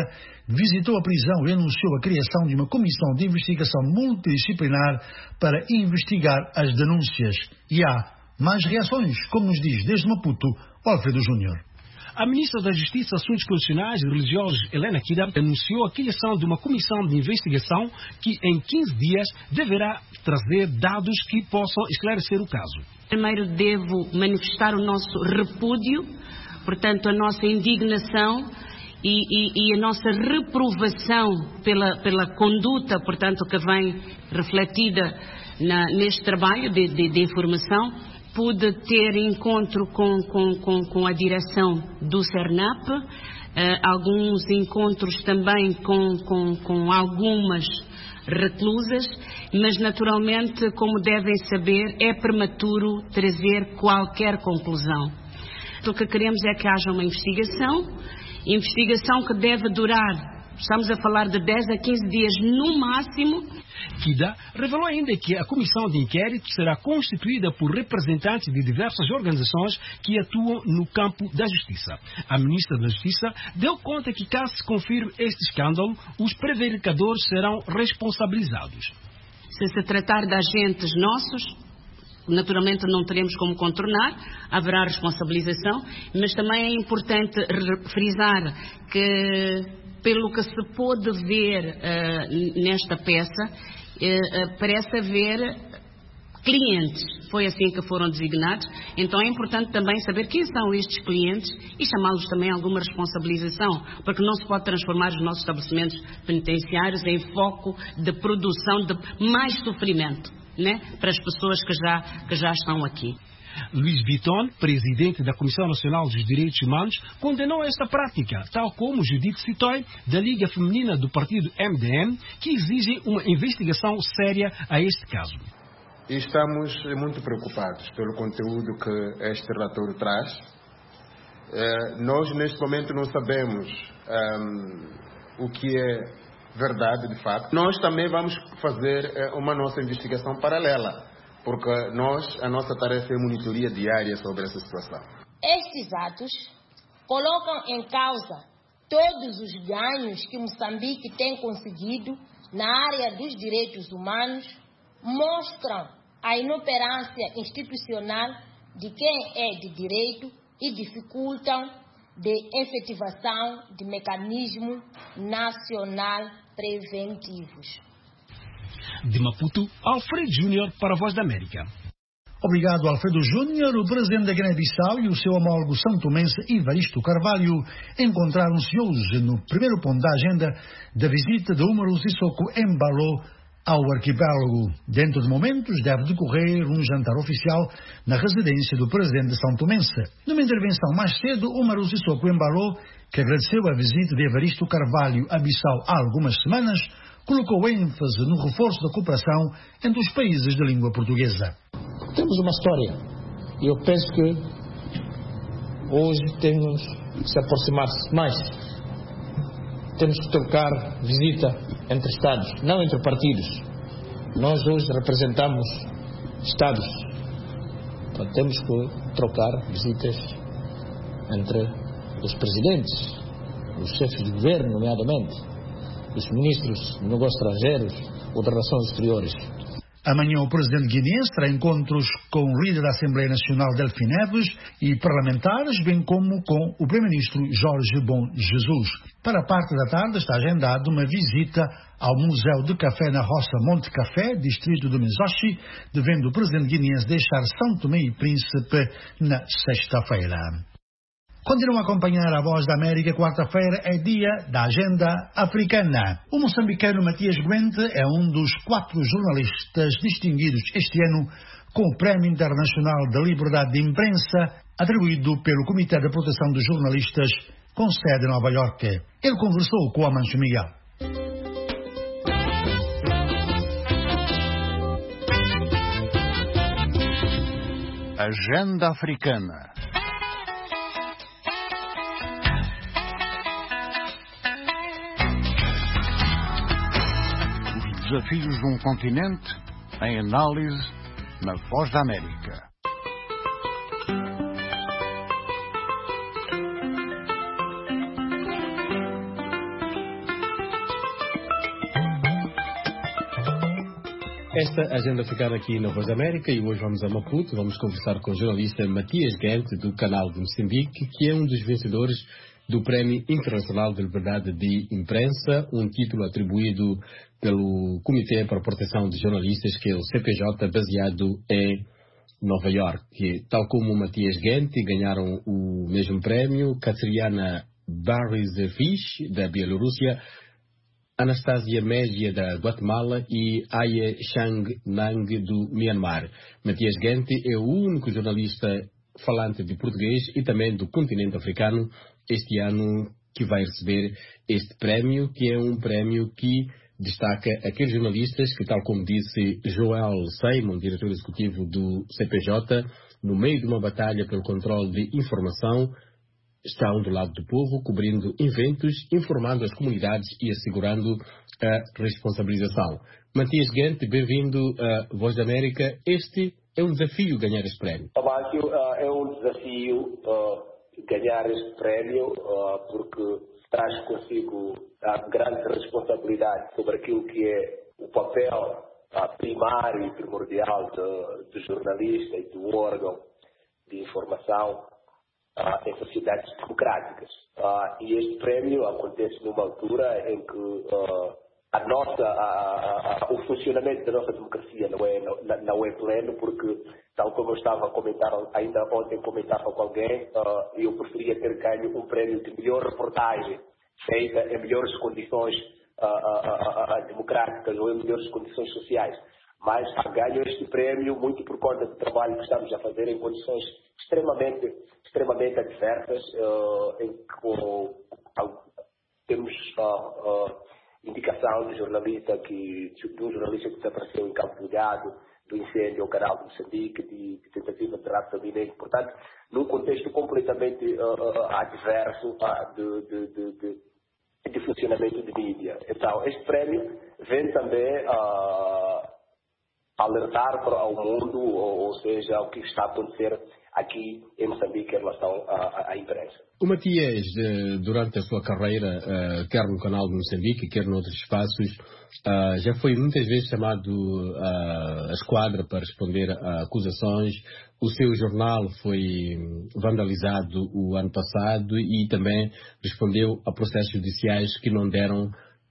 visitou a prisão e anunciou a criação de uma comissão de investigação multidisciplinar para investigar as denúncias. E há mais reações, como nos diz desde Maputo, Alfredo Júnior. A ministra da Justiça, Assuntos Constitucionais e Religiosos, Helena Kida, anunciou a criação de uma comissão de investigação que, em quinze dias, deverá trazer dados que possam esclarecer o caso. Primeiro devo manifestar o nosso repúdio, portanto, a nossa indignação e, e, e a nossa reprovação pela, pela conduta, portanto, que vem refletida na, neste trabalho de, de, de informação. Pude ter encontro com, com, com, com a direção do CERNAP, uh, alguns encontros também com, com, com algumas reclusas, mas naturalmente, como devem saber, é prematuro trazer qualquer conclusão. O que queremos é que haja uma investigação, investigação que deve durar, estamos a falar de dez a quinze dias no máximo. Kida revelou ainda que a comissão de inquérito será constituída por representantes de diversas organizações que atuam no campo da justiça. A ministra da Justiça deu conta que, caso se confirme este escândalo, os prevaricadores serão responsabilizados. Se se tratar de agentes nossos, naturalmente não teremos como contornar, haverá responsabilização, mas também é importante frisar que, pelo que se pôde ver uh, nesta peça, uh, uh, parece haver clientes, foi assim que foram designados, então é importante também saber quem são estes clientes e chamá-los também a alguma responsabilização, porque não se pode transformar os nossos estabelecimentos penitenciários em foco de produção de mais sofrimento, né, para as pessoas que já, que já estão aqui. Luís Vitton, presidente da Comissão Nacional dos Direitos Humanos, condenou esta prática, tal como Judith Sitoy, da Liga Feminina do Partido M D M, que exige uma investigação séria a este caso. Estamos muito preocupados pelo conteúdo que este relatório traz. Eh, nós, neste momento, não sabemos um, o que é verdade, de fato. Nós também vamos fazer eh, uma nossa investigação paralela, porque nós, a nossa tarefa é monitoria diária sobre essa situação. Estes atos colocam em causa todos os ganhos que Moçambique tem conseguido na área dos direitos humanos, mostram a inoperância institucional de quem é de direito e dificultam de efetivação de mecanismos nacional preventivos. De Maputo, Alfredo Júnior para a Voz da América. Obrigado, Alfredo Júnior. O presidente da Guiné-Bissau e o seu homólogo santomense Evaristo Carvalho encontraram-se hoje no primeiro ponto da agenda da visita de Umaru Sissoko Embalo ao arquipélago. Dentro de momentos deve decorrer um jantar oficial na residência do presidente de São Tomense. Numa intervenção mais cedo, Umaru Sissoko Embalo, que agradeceu a visita de Evaristo Carvalho a Bissau há algumas semanas, colocou ênfase no reforço da cooperação entre os países de língua portuguesa. Temos uma história e eu penso que hoje temos que se aproximar mais. Temos que trocar visita entre Estados, não entre partidos. Nós hoje representamos Estados. Então temos que trocar visitas entre os presidentes, os chefes de governo, nomeadamente, os ministros de negócios estrangeiros ou de relações exteriores. Amanhã o presidente guineense terá encontros com o líder da Assembleia Nacional Delfim Neves e parlamentares, bem como com o primeiro-ministro Jorge Bom Jesus. Para a parte da tarde está agendada uma visita ao Museu de Café na Roça Monte Café, distrito do Mizochi, devendo o presidente guineense deixar São Tomé e Príncipe na sexta-feira. Continuam a acompanhar a Voz da América. Quarta-feira é dia da Agenda Africana. O moçambicano Matias Guente é um dos quatro jornalistas distinguidos este ano com o Prémio Internacional da Liberdade de Imprensa, atribuído pelo Comitê de Proteção dos Jornalistas, com sede em Nova Iorque. Ele conversou com Amancio Miguel. Agenda Africana. Desafios de um continente em análise na Voz da América. Esta agenda ficar aqui na Voz da América e hoje vamos a Maputo. Vamos conversar com o jornalista Matias Gente, do canal de Moçambique, que é um dos vencedores do Prémio Internacional de Liberdade de Imprensa, um título atribuído pelo Comitê para a Proteção de Jornalistas, que é o C P J, baseado em Nova York. Que, tal como o Matias Gente, ganharam o mesmo prémio Katriana Barisevich, da Bielorrússia, Anastasia Mégia, da Guatemala, e Aye Chang Nang, do Myanmar. Matias Gente é o único jornalista falante de português e também do continente africano este ano que vai receber este prémio, que é um prémio que destaca aqueles jornalistas que, tal como disse Joel Simon, diretor executivo do C P J, no meio de uma batalha pelo controle de informação, estão do lado do povo, cobrindo eventos, informando as comunidades e assegurando a responsabilização. Matias Gente, bem-vindo à Voz da América. Este é um desafio ganhar este prémio. Márcio, é um desafio uh, ganhar este prémio uh, porque traz consigo a grande responsabilidade sobre aquilo que é o papel uh, primário e primordial do, do jornalista e do órgão de informação Uh, em sociedades democráticas. Uh, e este prémio acontece numa altura em que uh, a nossa, a, a, o funcionamento da nossa democracia não é, não, não é pleno, porque, tal como eu estava a comentar, ainda ontem comentava com alguém, uh, eu preferia ter ganho um prémio de melhor reportagem feita em melhores condições uh, uh, uh, uh, democráticas ou em melhores condições sociais. Mas ganho este prémio muito por conta do trabalho que estamos a fazer em condições extremamente, extremamente adversas, uh, em que uh, temos uh, uh, indicação de jornalista que, de um jornalista que desapareceu em Cabo Delgado, do incêndio ao canal de Moçambique, de, de tentativa de rapto mineiro. Portanto, num contexto completamente uh, uh, adverso uh, de, de, de, de, de funcionamento de mídia. Então, este prémio vem também uh, alertar para o mundo, ou, ou seja, o que está a acontecer aqui em Moçambique em relação à, à imprensa. O Matias, durante a sua carreira, quer no canal de Moçambique, quer noutros espaços, já foi muitas vezes chamado à esquadra para responder a acusações. O seu jornal foi vandalizado o ano passado e também respondeu a processos judiciais que não deram,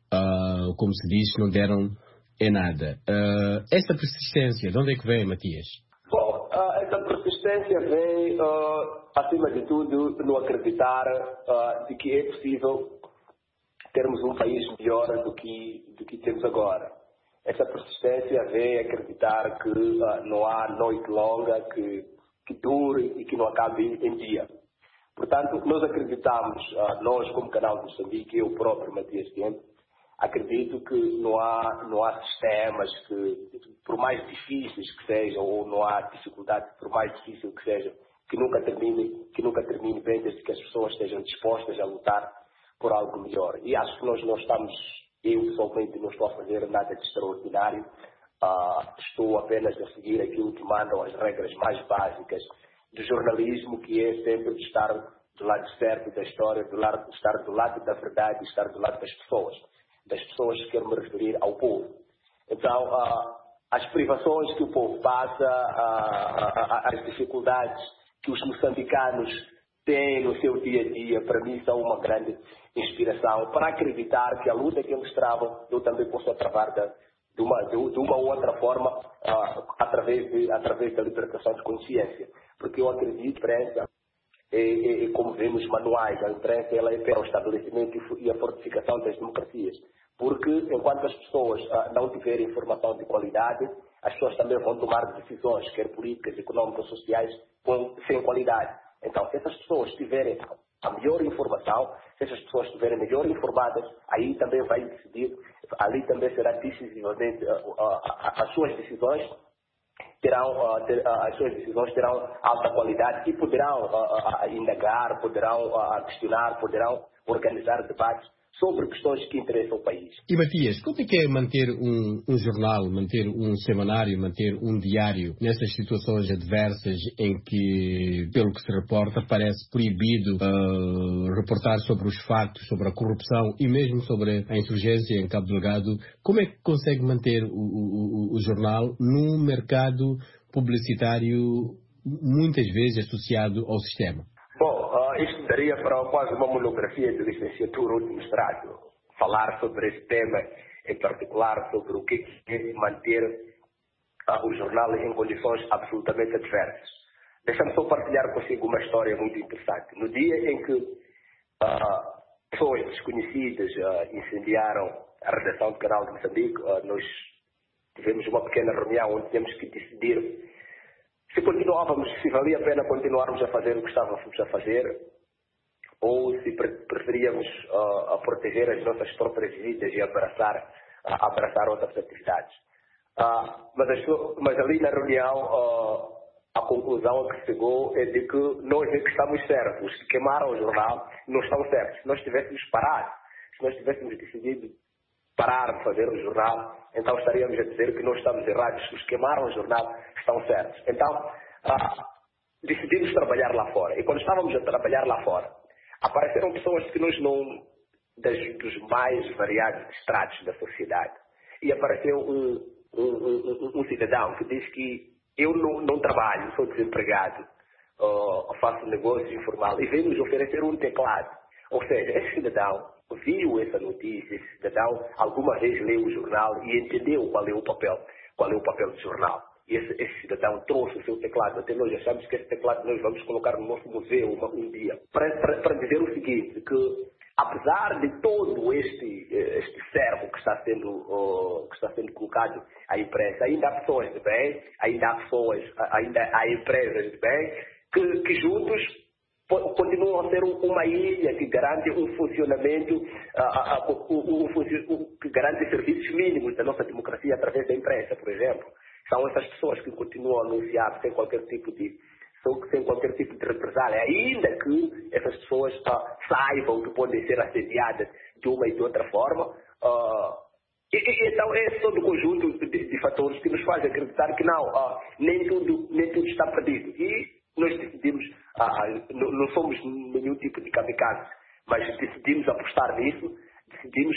como se diz, não deram é nada. Uh, essa persistência, de onde é que vem, Matias? Bom, uh, essa persistência vem, uh, acima de tudo, no acreditar uh, de que é possível termos um país melhor do que, do que temos agora. Essa persistência vem acreditar que uh, não há noite longa que, que dure e que não acabe em dia. Portanto, nós acreditamos, uh, nós como canal de Moçambique, eu próprio, Matias Gente, acredito que não há, não há sistemas que, por mais difíceis que sejam, ou não há dificuldade, por mais difícil que seja, que nunca termine, que nunca termine bem, desde que as pessoas estejam dispostas a lutar por algo melhor. E acho que nós não estamos, eu pessoalmente não estou a fazer nada de extraordinário, uh, estou apenas a seguir aquilo que mandam as regras mais básicas do jornalismo, que é sempre de estar do lado certo da história, do lado, estar do lado da verdade, estar do lado das pessoas. das pessoas que quero me referir ao povo. Então, uh, as privações que o povo passa, uh, uh, as dificuldades que os moçambicanos têm no seu dia a dia, para mim são uma grande inspiração para acreditar que a luta que eles travam, eu também posso travar de, de, uma, de, de uma ou outra forma, uh, através, de, através da libertação de consciência. Porque eu acredito que a imprensa, e, e, e como vemos manuais, a imprensa ela é para o estabelecimento e a fortificação das democracias. Porque enquanto as pessoas uh, não tiverem informação de qualidade, as pessoas também vão tomar decisões, quer políticas, económicas, sociais, com, sem qualidade. Então, se essas pessoas tiverem a melhor informação, se essas pessoas estiverem melhor informadas, aí também vai decidir, ali também será decisivamente, uh, uh, as suas decisões terão, uh, ter, uh, as suas decisões terão alta qualidade e poderão uh, uh, indagar, poderão uh, questionar, poderão organizar debates sobre questões que interessam o país. E Matias, como é que é manter um, um jornal, manter um semanário, manter um diário nessas situações adversas em que, pelo que se reporta, parece proibido uh, reportar sobre os factos, sobre a corrupção e mesmo sobre a insurgência em Cabo Delgado? Como é que consegue manter o, o, o jornal num mercado publicitário muitas vezes associado ao sistema? Bom, uh, isto daria para quase uma monografia de licenciatura ou de mestrado. Falar sobre esse tema, em particular sobre o que é manter uh, o jornal em condições absolutamente adversas. Deixa-me só partilhar consigo uma história muito interessante. No dia em que uh, pessoas desconhecidas uh, incendiaram a redação do Canal de Moçambique, uh, nós tivemos uma pequena reunião onde tínhamos que decidir se continuávamos, se valia a pena continuarmos a fazer o que estávamos a fazer, ou se preferíamos uh, a proteger as nossas próprias vidas e abraçar, uh, abraçar outras atividades. Uh, mas, mas ali na reunião, uh, a conclusão que chegou é de que nós é que estamos certos. Os que queimaram o jornal não estão certos. Se nós tivéssemos parado, se nós tivéssemos decidido parar de fazer o jornal, então estaríamos a dizer que nós estamos errados. Os que queimaram o jornal estão certos. Então, ah, decidimos trabalhar lá fora. E quando estávamos a trabalhar lá fora, apareceram pessoas que nós não, das, dos mais variados estratos da sociedade. E apareceu um, um, um, um, um cidadão que diz que eu não, não trabalho, sou desempregado, uh, faço negócio informal, e veio nos oferecer um teclado. Ou seja, esse cidadão viu essa notícia, esse cidadão alguma vez leu o jornal e entendeu qual é o papel, qual é o papel do jornal. E esse, esse cidadão trouxe o seu teclado. Até nós achamos que esse teclado nós vamos colocar no nosso museu uma, um dia. Para, para, para dizer o seguinte, que apesar de todo este, este cerco que está sendo, uh, que está sendo colocado à imprensa, ainda há pessoas de bem, ainda há pessoas, ainda há empresas de bem, que, que juntos continuam a ser uma ilha que garante um funcionamento, uh, uh, uh, uh, uh, que garante serviços mínimos da nossa democracia através da imprensa, por exemplo. São essas pessoas que continuam a anunciar sem qualquer tipo de, sem qualquer tipo de represália, ainda que essas pessoas uh, saibam que podem ser assediadas de uma e de outra forma. Uh, e, e, então, esse é todo o conjunto de, de fatores que nos fazem acreditar que não, uh, nem, tudo, nem tudo está perdido. E nós decidimos, uh, não, não somos nenhum tipo de kamikaze, mas decidimos apostar nisso, decidimos,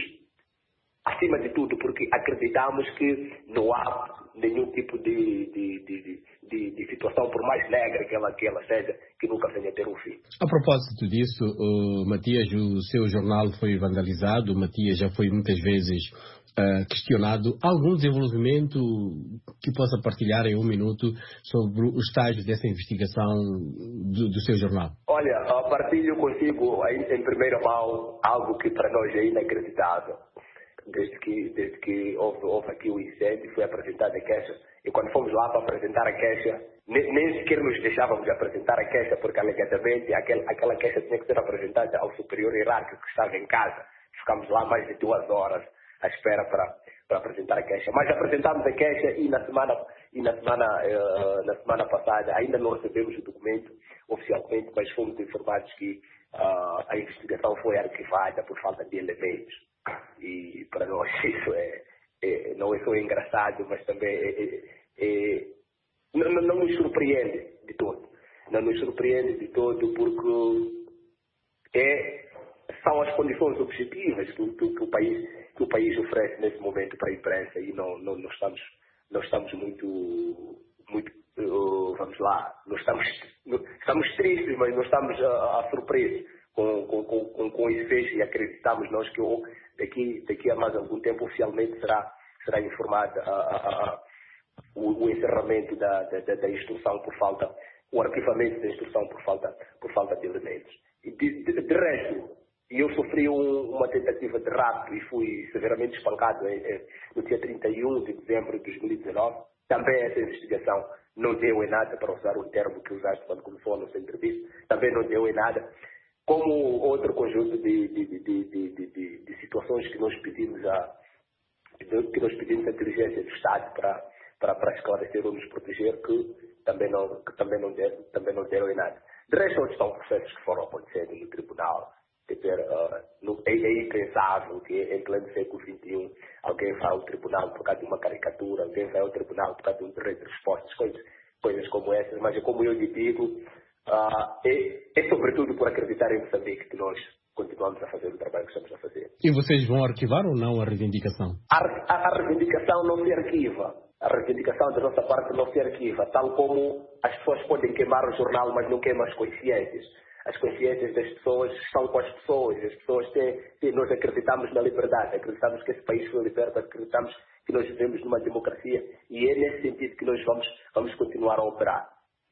acima de tudo, porque acreditamos que não há nenhum tipo de, de, de, de, de situação, por mais negra que ela, que ela seja, que nunca venha a ter um fim. A propósito disso, uh, Matias, o seu jornal foi vandalizado, o Matias já foi muitas vezes uh, questionado. Algum desenvolvimento que possa partilhar em um minuto sobre o estágio dessa investigação do, do seu jornal? Olha, partilho consigo em primeira mão algo que para nós é inacreditável. Desde que, desde que houve, houve aqui o incêndio, foi apresentada a queixa. E quando fomos lá para apresentar a queixa, nem, nem sequer nos deixávamos de apresentar a queixa, porque alegadamente aquela, aquela queixa tinha que ser apresentada ao superior hierárquico que estava em casa. Ficámos lá mais de duas horas à espera para, para apresentar a queixa. Mas apresentámos a queixa e na semana, e na semana, uh, na semana passada ainda não recebemos o documento oficialmente, mas fomos informados que uh, a investigação foi arquivada por falta de elementos. E para nós isso é, é, não é só engraçado, mas também é, é, é, não, não nos surpreende de todo. Não nos surpreende de todo porque é, são as condições objetivas que, que, que, o país, que o país oferece nesse momento para a imprensa e não, não, não, estamos, não estamos muito, muito uh, vamos lá, não estamos, não, estamos tristes, mas não estamos uh, a surpresos com, com, com, com esse fecho e acreditamos nós que oh, daqui, daqui a mais algum tempo oficialmente será, será informada a, a, a, o, o encerramento da, da, da instrução por falta, o arquivamento da instrução por falta, por falta de elementos. E de, de, de resto, eu sofri um, uma tentativa de rapto e fui severamente espancado em, em, no dia trinta e um de dezembro de dois mil e dezenove. Também essa investigação não deu em nada, para usar o termo que usaste quando começou a nossa entrevista, também não deu em nada. Como outro conjunto de, de, de, de, de, de, de situações que nós pedimos a que nós pedimos a inteligência do Estado para, para, para esclarecer ou nos proteger, que também não, que também não, deram, também não deram em nada. De resto, outros são processos que foram acontecendo no tribunal Quer dizer, uh, é, é impensável que em pleno século vinte e um alguém vá ao tribunal por causa de uma caricatura, alguém vai ao tribunal por causa de um direito de respostas, coisas, coisas como essas. Mas é como eu lhe digo, uh, é, é sobretudo por acreditar em Moçambique que nós continuamos a fazer o trabalho que estamos a fazer. E vocês vão arquivar ou não a reivindicação? A, a, a reivindicação não se arquiva. A reivindicação da nossa parte não se arquiva. Tal como as pessoas podem queimar o jornal, mas não queimam as consciências. As consciências das pessoas estão com as pessoas. As pessoas têm, têm, nós acreditamos na liberdade, acreditamos que esse país foi liberto, acreditamos que nós vivemos numa democracia e é nesse sentido que nós vamos, vamos continuar a operar.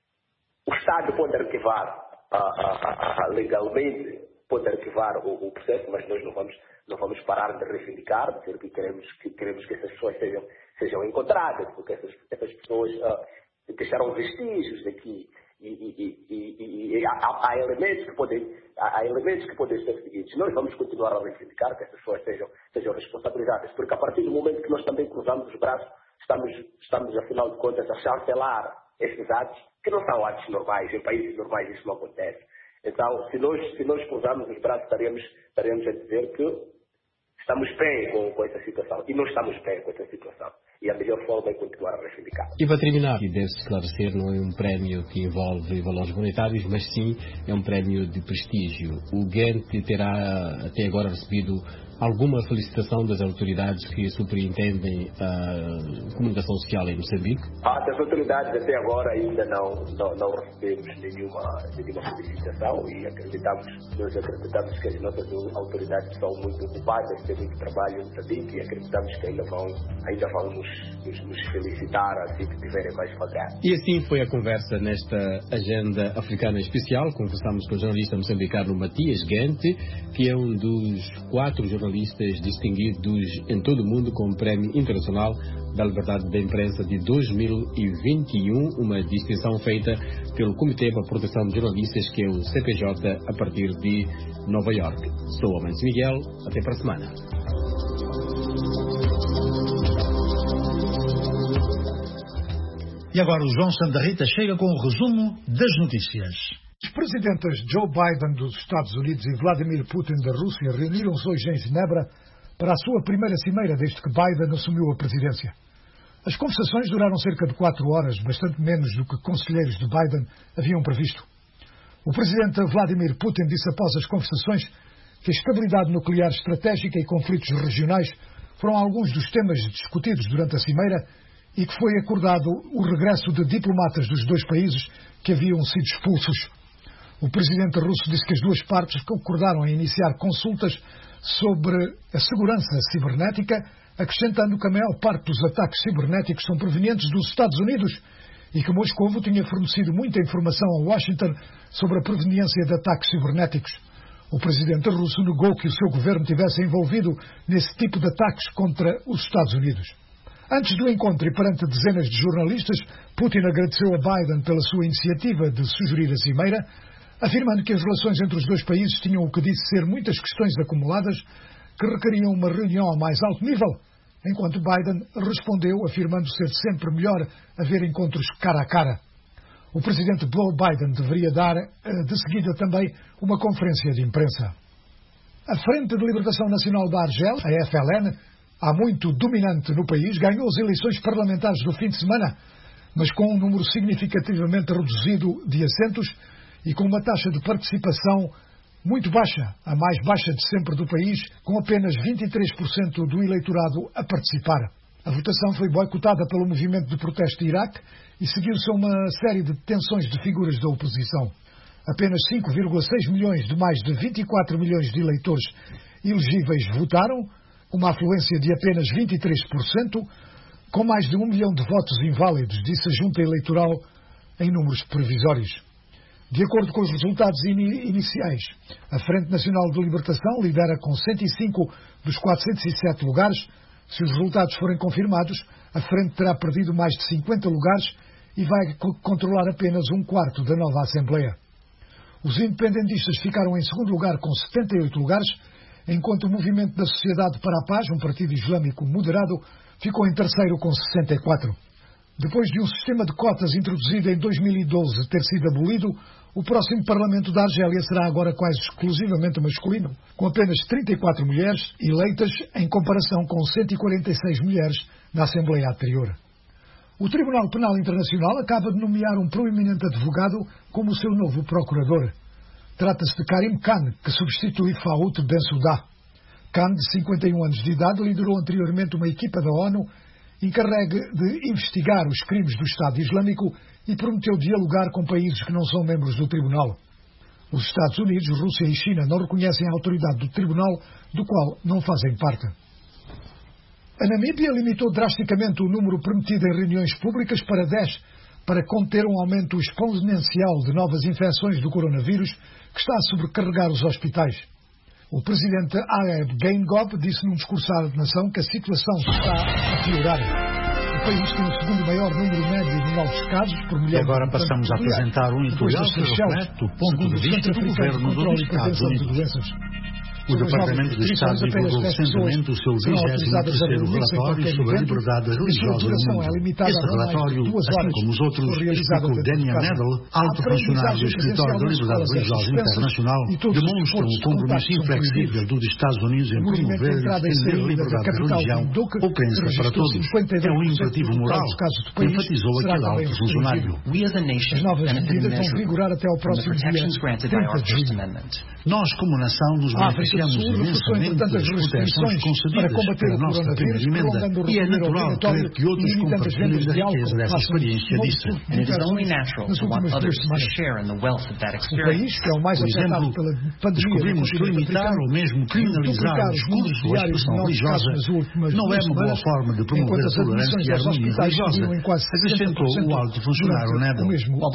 O Estado pode arquivar a, a, a, a, legalmente, pode arquivar o, o processo, mas nós não vamos, não vamos parar de reivindicar, de dizer que queremos que, queremos que essas pessoas sejam, sejam encontradas, porque essas, essas pessoas uh, deixaram vestígios daqui. E, e, e, e, e há, há, elementos que podem, há, há elementos que podem ser seguidos. Nós vamos continuar a reivindicar que essas pessoas sejam, sejam responsabilizadas, porque a partir do momento que nós também cruzamos os braços, estamos, estamos afinal de contas, a chancelar esses atos, que não são atos normais. Em países normais isso não acontece. Então, se nós, se nós cruzarmos os braços, estaremos, estaremos a dizer que estamos bem com, com essa situação. E não estamos bem com essa situação. E a melhor forma é continuar a reivindicar. E para terminar, e deve-se esclarecer, não é um prémio que envolve valores monetários, mas sim é um prémio de prestígio. O Ghent terá até agora recebido alguma felicitação das autoridades que superintendem a comunicação social em Moçambique? Ah, das autoridades até agora ainda não, não, não recebemos nenhuma, nenhuma felicitação e acreditamos, nós acreditamos que as nossas autoridades são muito ocupadas, têm muito trabalho em Moçambique e acreditamos que ainda vão, ainda vão nos, nos, nos felicitar assim que tiverem mais vagar. E assim foi a conversa nesta agenda africana especial. Conversamos com o jornalista moçambicano Matias Ghent, que é um dos quatro jornalistas jornalistas distinguidos em todo o mundo com o Prémio Internacional da Liberdade da Imprensa de dois mil e vinte e um, uma distinção feita pelo Comitê para a Proteção de Jornalistas, que é o C P J, a partir de Nova York. Sou Amancio Miguel, até para a semana. E agora o João Santa Rita chega com o resumo das notícias. Os presidentes Joe Biden dos Estados Unidos e Vladimir Putin da Rússia reuniram-se hoje em Genebra para a sua primeira cimeira desde que Biden assumiu a presidência. As conversações duraram cerca de quatro horas, bastante menos do que conselheiros de Biden haviam previsto. O presidente Vladimir Putin disse após as conversações que a estabilidade nuclear estratégica e conflitos regionais foram alguns dos temas discutidos durante a cimeira e que foi acordado o regresso de diplomatas dos dois países que haviam sido expulsos. O presidente russo disse que as duas partes concordaram em iniciar consultas sobre a segurança cibernética, acrescentando que a maior parte dos ataques cibernéticos são provenientes dos Estados Unidos e que Moscovo tinha fornecido muita informação a Washington sobre a proveniência de ataques cibernéticos. O presidente russo negou que o seu governo tivesse envolvido nesse tipo de ataques contra os Estados Unidos. Antes do encontro e perante dezenas de jornalistas, Putin agradeceu a Biden pela sua iniciativa de sugerir a cimeira, afirmando que as relações entre os dois países tinham o que disse ser muitas questões acumuladas que requeriam uma reunião a mais alto nível, enquanto Biden respondeu afirmando ser sempre melhor haver encontros cara a cara. O presidente Joe Biden deveria dar, de seguida, também uma conferência de imprensa. A Frente de Libertação Nacional da Argélia, a F L N, há muito dominante no país, ganhou as eleições parlamentares do fim de semana, mas com um número significativamente reduzido de assentos e com uma taxa de participação muito baixa, a mais baixa de sempre do país, com apenas vinte e três por cento do eleitorado a participar. A votação foi boicotada pelo movimento de protesto de Iraque e seguiu-se a uma série de detenções de figuras da oposição. Apenas cinco vírgula seis milhões de mais de vinte e quatro milhões de eleitores elegíveis votaram, uma afluência de apenas vinte e três por cento, com mais de um milhão de votos inválidos, disse a Junta Eleitoral em números provisórios. De acordo com os resultados in- iniciais, a Frente Nacional de Libertação lidera com cento e cinco dos quatrocentos e sete lugares. Se os resultados forem confirmados, a Frente terá perdido mais de cinquenta lugares e vai co- controlar apenas um quarto da nova Assembleia. Os independentistas ficaram em segundo lugar com setenta e oito lugares, enquanto o Movimento da Sociedade para a Paz, um partido islâmico moderado, ficou em terceiro com sessenta e quatro. Depois de um sistema de cotas introduzido em dois mil e doze ter sido abolido, o próximo Parlamento da Argélia será agora quase exclusivamente masculino, com apenas trinta e quatro mulheres eleitas em comparação com cento e quarenta e seis mulheres na Assembleia anterior. O Tribunal Penal Internacional acaba de nomear um proeminente advogado como seu novo procurador. Trata-se de Karim Khan, que substitui Faoud Bensouda. Khan, de cinquenta e um anos de idade, liderou anteriormente uma equipa da ONU encarregue de investigar os crimes do Estado Islâmico e prometeu dialogar com países que não são membros do Tribunal. Os Estados Unidos, Rússia e China não reconhecem a autoridade do Tribunal, do qual não fazem parte. A Namíbia limitou drasticamente o número permitido em reuniões públicas para dez, para conter um aumento exponencial de novas infecções do coronavírus que está a sobrecarregar os hospitais. O presidente Aeb Geingob disse num discurso à nação que a situação está a piorar. O país tem o segundo maior número médio de novos casos por mulher. E agora passamos a apresentar um editorial que reflete o ponto de vista do governo dos Estados Unidos. O Departamento de Estado divulgou recentemente o seu vigésimo terceiro relatório sobre a liberdade religiosa no mundo. Este relatório, assim como os outros, explicou Daniel Nedel, alto funcionário do Escritório da Liberdade Religiosa Internacional, demonstram o compromisso inflexível dos Estados Unidos em promover e defender a liberdade de religião ou crença para todos. É um imperativo moral, enfatizou aquele alto funcionário. As novas medidas vão vigorar até ao próximo dia trinta de julho. Nós, como nação, nos beneficiamos imensamente das proteções concedidas pela nossa primeira emenda e é natural crer que outros compartilhem da riqueza dessa experiência, disse. O país, que é o mais afetado pela pandemia, descobrimos que limitar ou mesmo criminalizar o discurso ou a expressão religiosa não é uma boa forma de promover a tolerância e a harmonia religiosa, acrescentou o alto funcionário Nedel.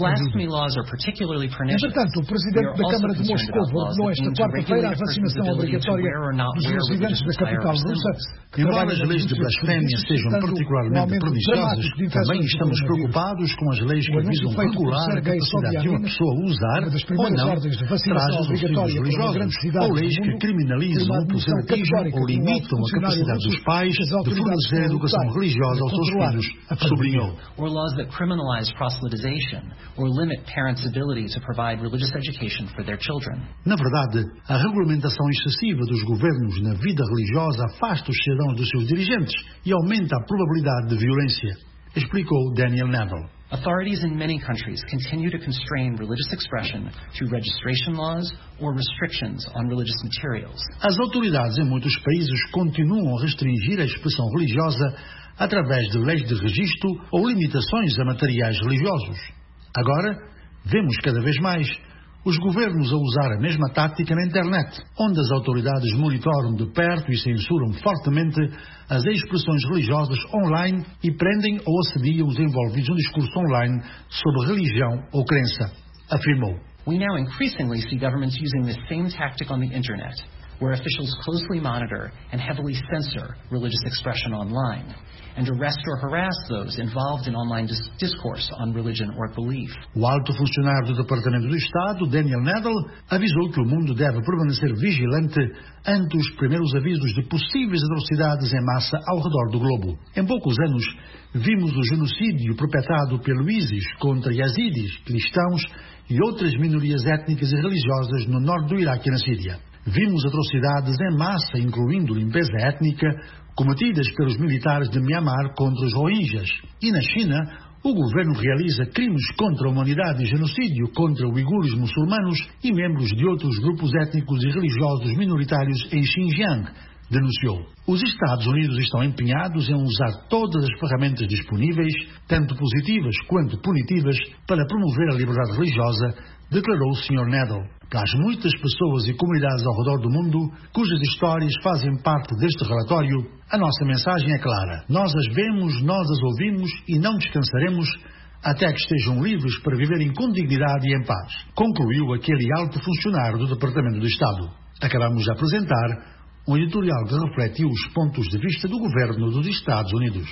Entretanto, o presidente da Câmara de Moscou ordenou esta quarta-feira a vacinação obrigatória dos residentes da capital russa. Embora as leis de blasfémia sejam particularmente perniciosas, também estamos preocupados com as leis que visam regular a capacidade de uma pessoa usar ou não trajes ou símbolos religiosos, ou leis que criminalizam o proselitismo ou limitam a capacidade dos pais de fornecer educação religiosa aos seus filhos, sublinhou. Or laws that criminalize proselytization or limit parents' ability to provide religious education for their children. Na verdade, a regulamentação excessiva dos governos na vida religiosa afasta os cidadãos dos seus dirigentes e aumenta a probabilidade de violência, explicou Daniel Nedel. Authorities in many countries continue to constrain religious expression through registration laws or restrictions on religious materials. As autoridades em muitos países continuam a restringir a expressão religiosa através de leis de registro ou limitações a materiais religiosos. Agora, vemos cada vez mais os governos a usar a mesma tática na internet, onde as autoridades monitoram de perto e censuram fortemente as expressões religiosas online e prendem ou assediam os envolvidos no discurso online sobre religião ou crença, afirmou. We now increasingly see governments using this same tactic on the internet, where officials closely monitor and heavily censor religious expression online, and arrest or harass those involved in online dis discourse on religion or belief. O alto funcionário do Departamento do Estado, Daniel Nedel, avisou que o mundo deve permanecer vigilante ante os primeiros avisos de possíveis atrocidades em massa ao redor do globo. Em poucos anos, vimos o genocídio perpetrado pelo ISIS contra yazidis, cristãos e outras minorias étnicas e religiosas no norte do Iraque e na Síria. Vimos atrocidades em massa, incluindo limpeza étnica, cometidas pelos militares de Myanmar contra os Rohingyas. E na China, o governo realiza crimes contra a humanidade e genocídio contra uigures muçulmanos e membros de outros grupos étnicos e religiosos minoritários em Xinjiang, denunciou. Os Estados Unidos estão empenhados em usar todas as ferramentas disponíveis, tanto positivas quanto punitivas, para promover a liberdade religiosa, declarou o senhor Nedel. Para as muitas pessoas e comunidades ao redor do mundo, cujas histórias fazem parte deste relatório, a nossa mensagem é clara. Nós as vemos, nós as ouvimos e não descansaremos até que estejam livres para viverem com dignidade e em paz, concluiu aquele alto funcionário do Departamento do Estado. Acabamos de apresentar um editorial que reflete os pontos de vista do governo dos Estados Unidos.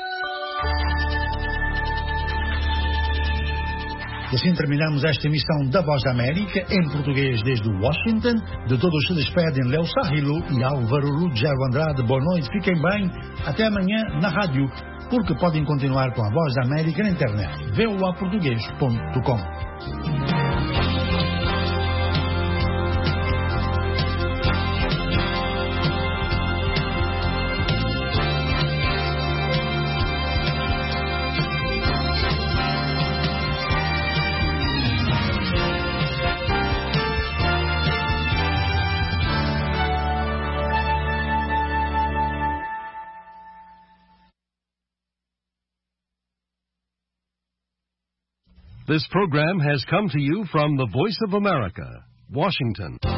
E assim terminamos esta emissão da Voz da América, em português desde Washington. De todos se despedem Léo Sarrilo e Álvaro Ruggiero Andrade. Boa noite, fiquem bem. Até amanhã na rádio. porque podem continuar com a Voz da América na internet. v o a português ponto com. This program has come to you from the Voice of America, Washington.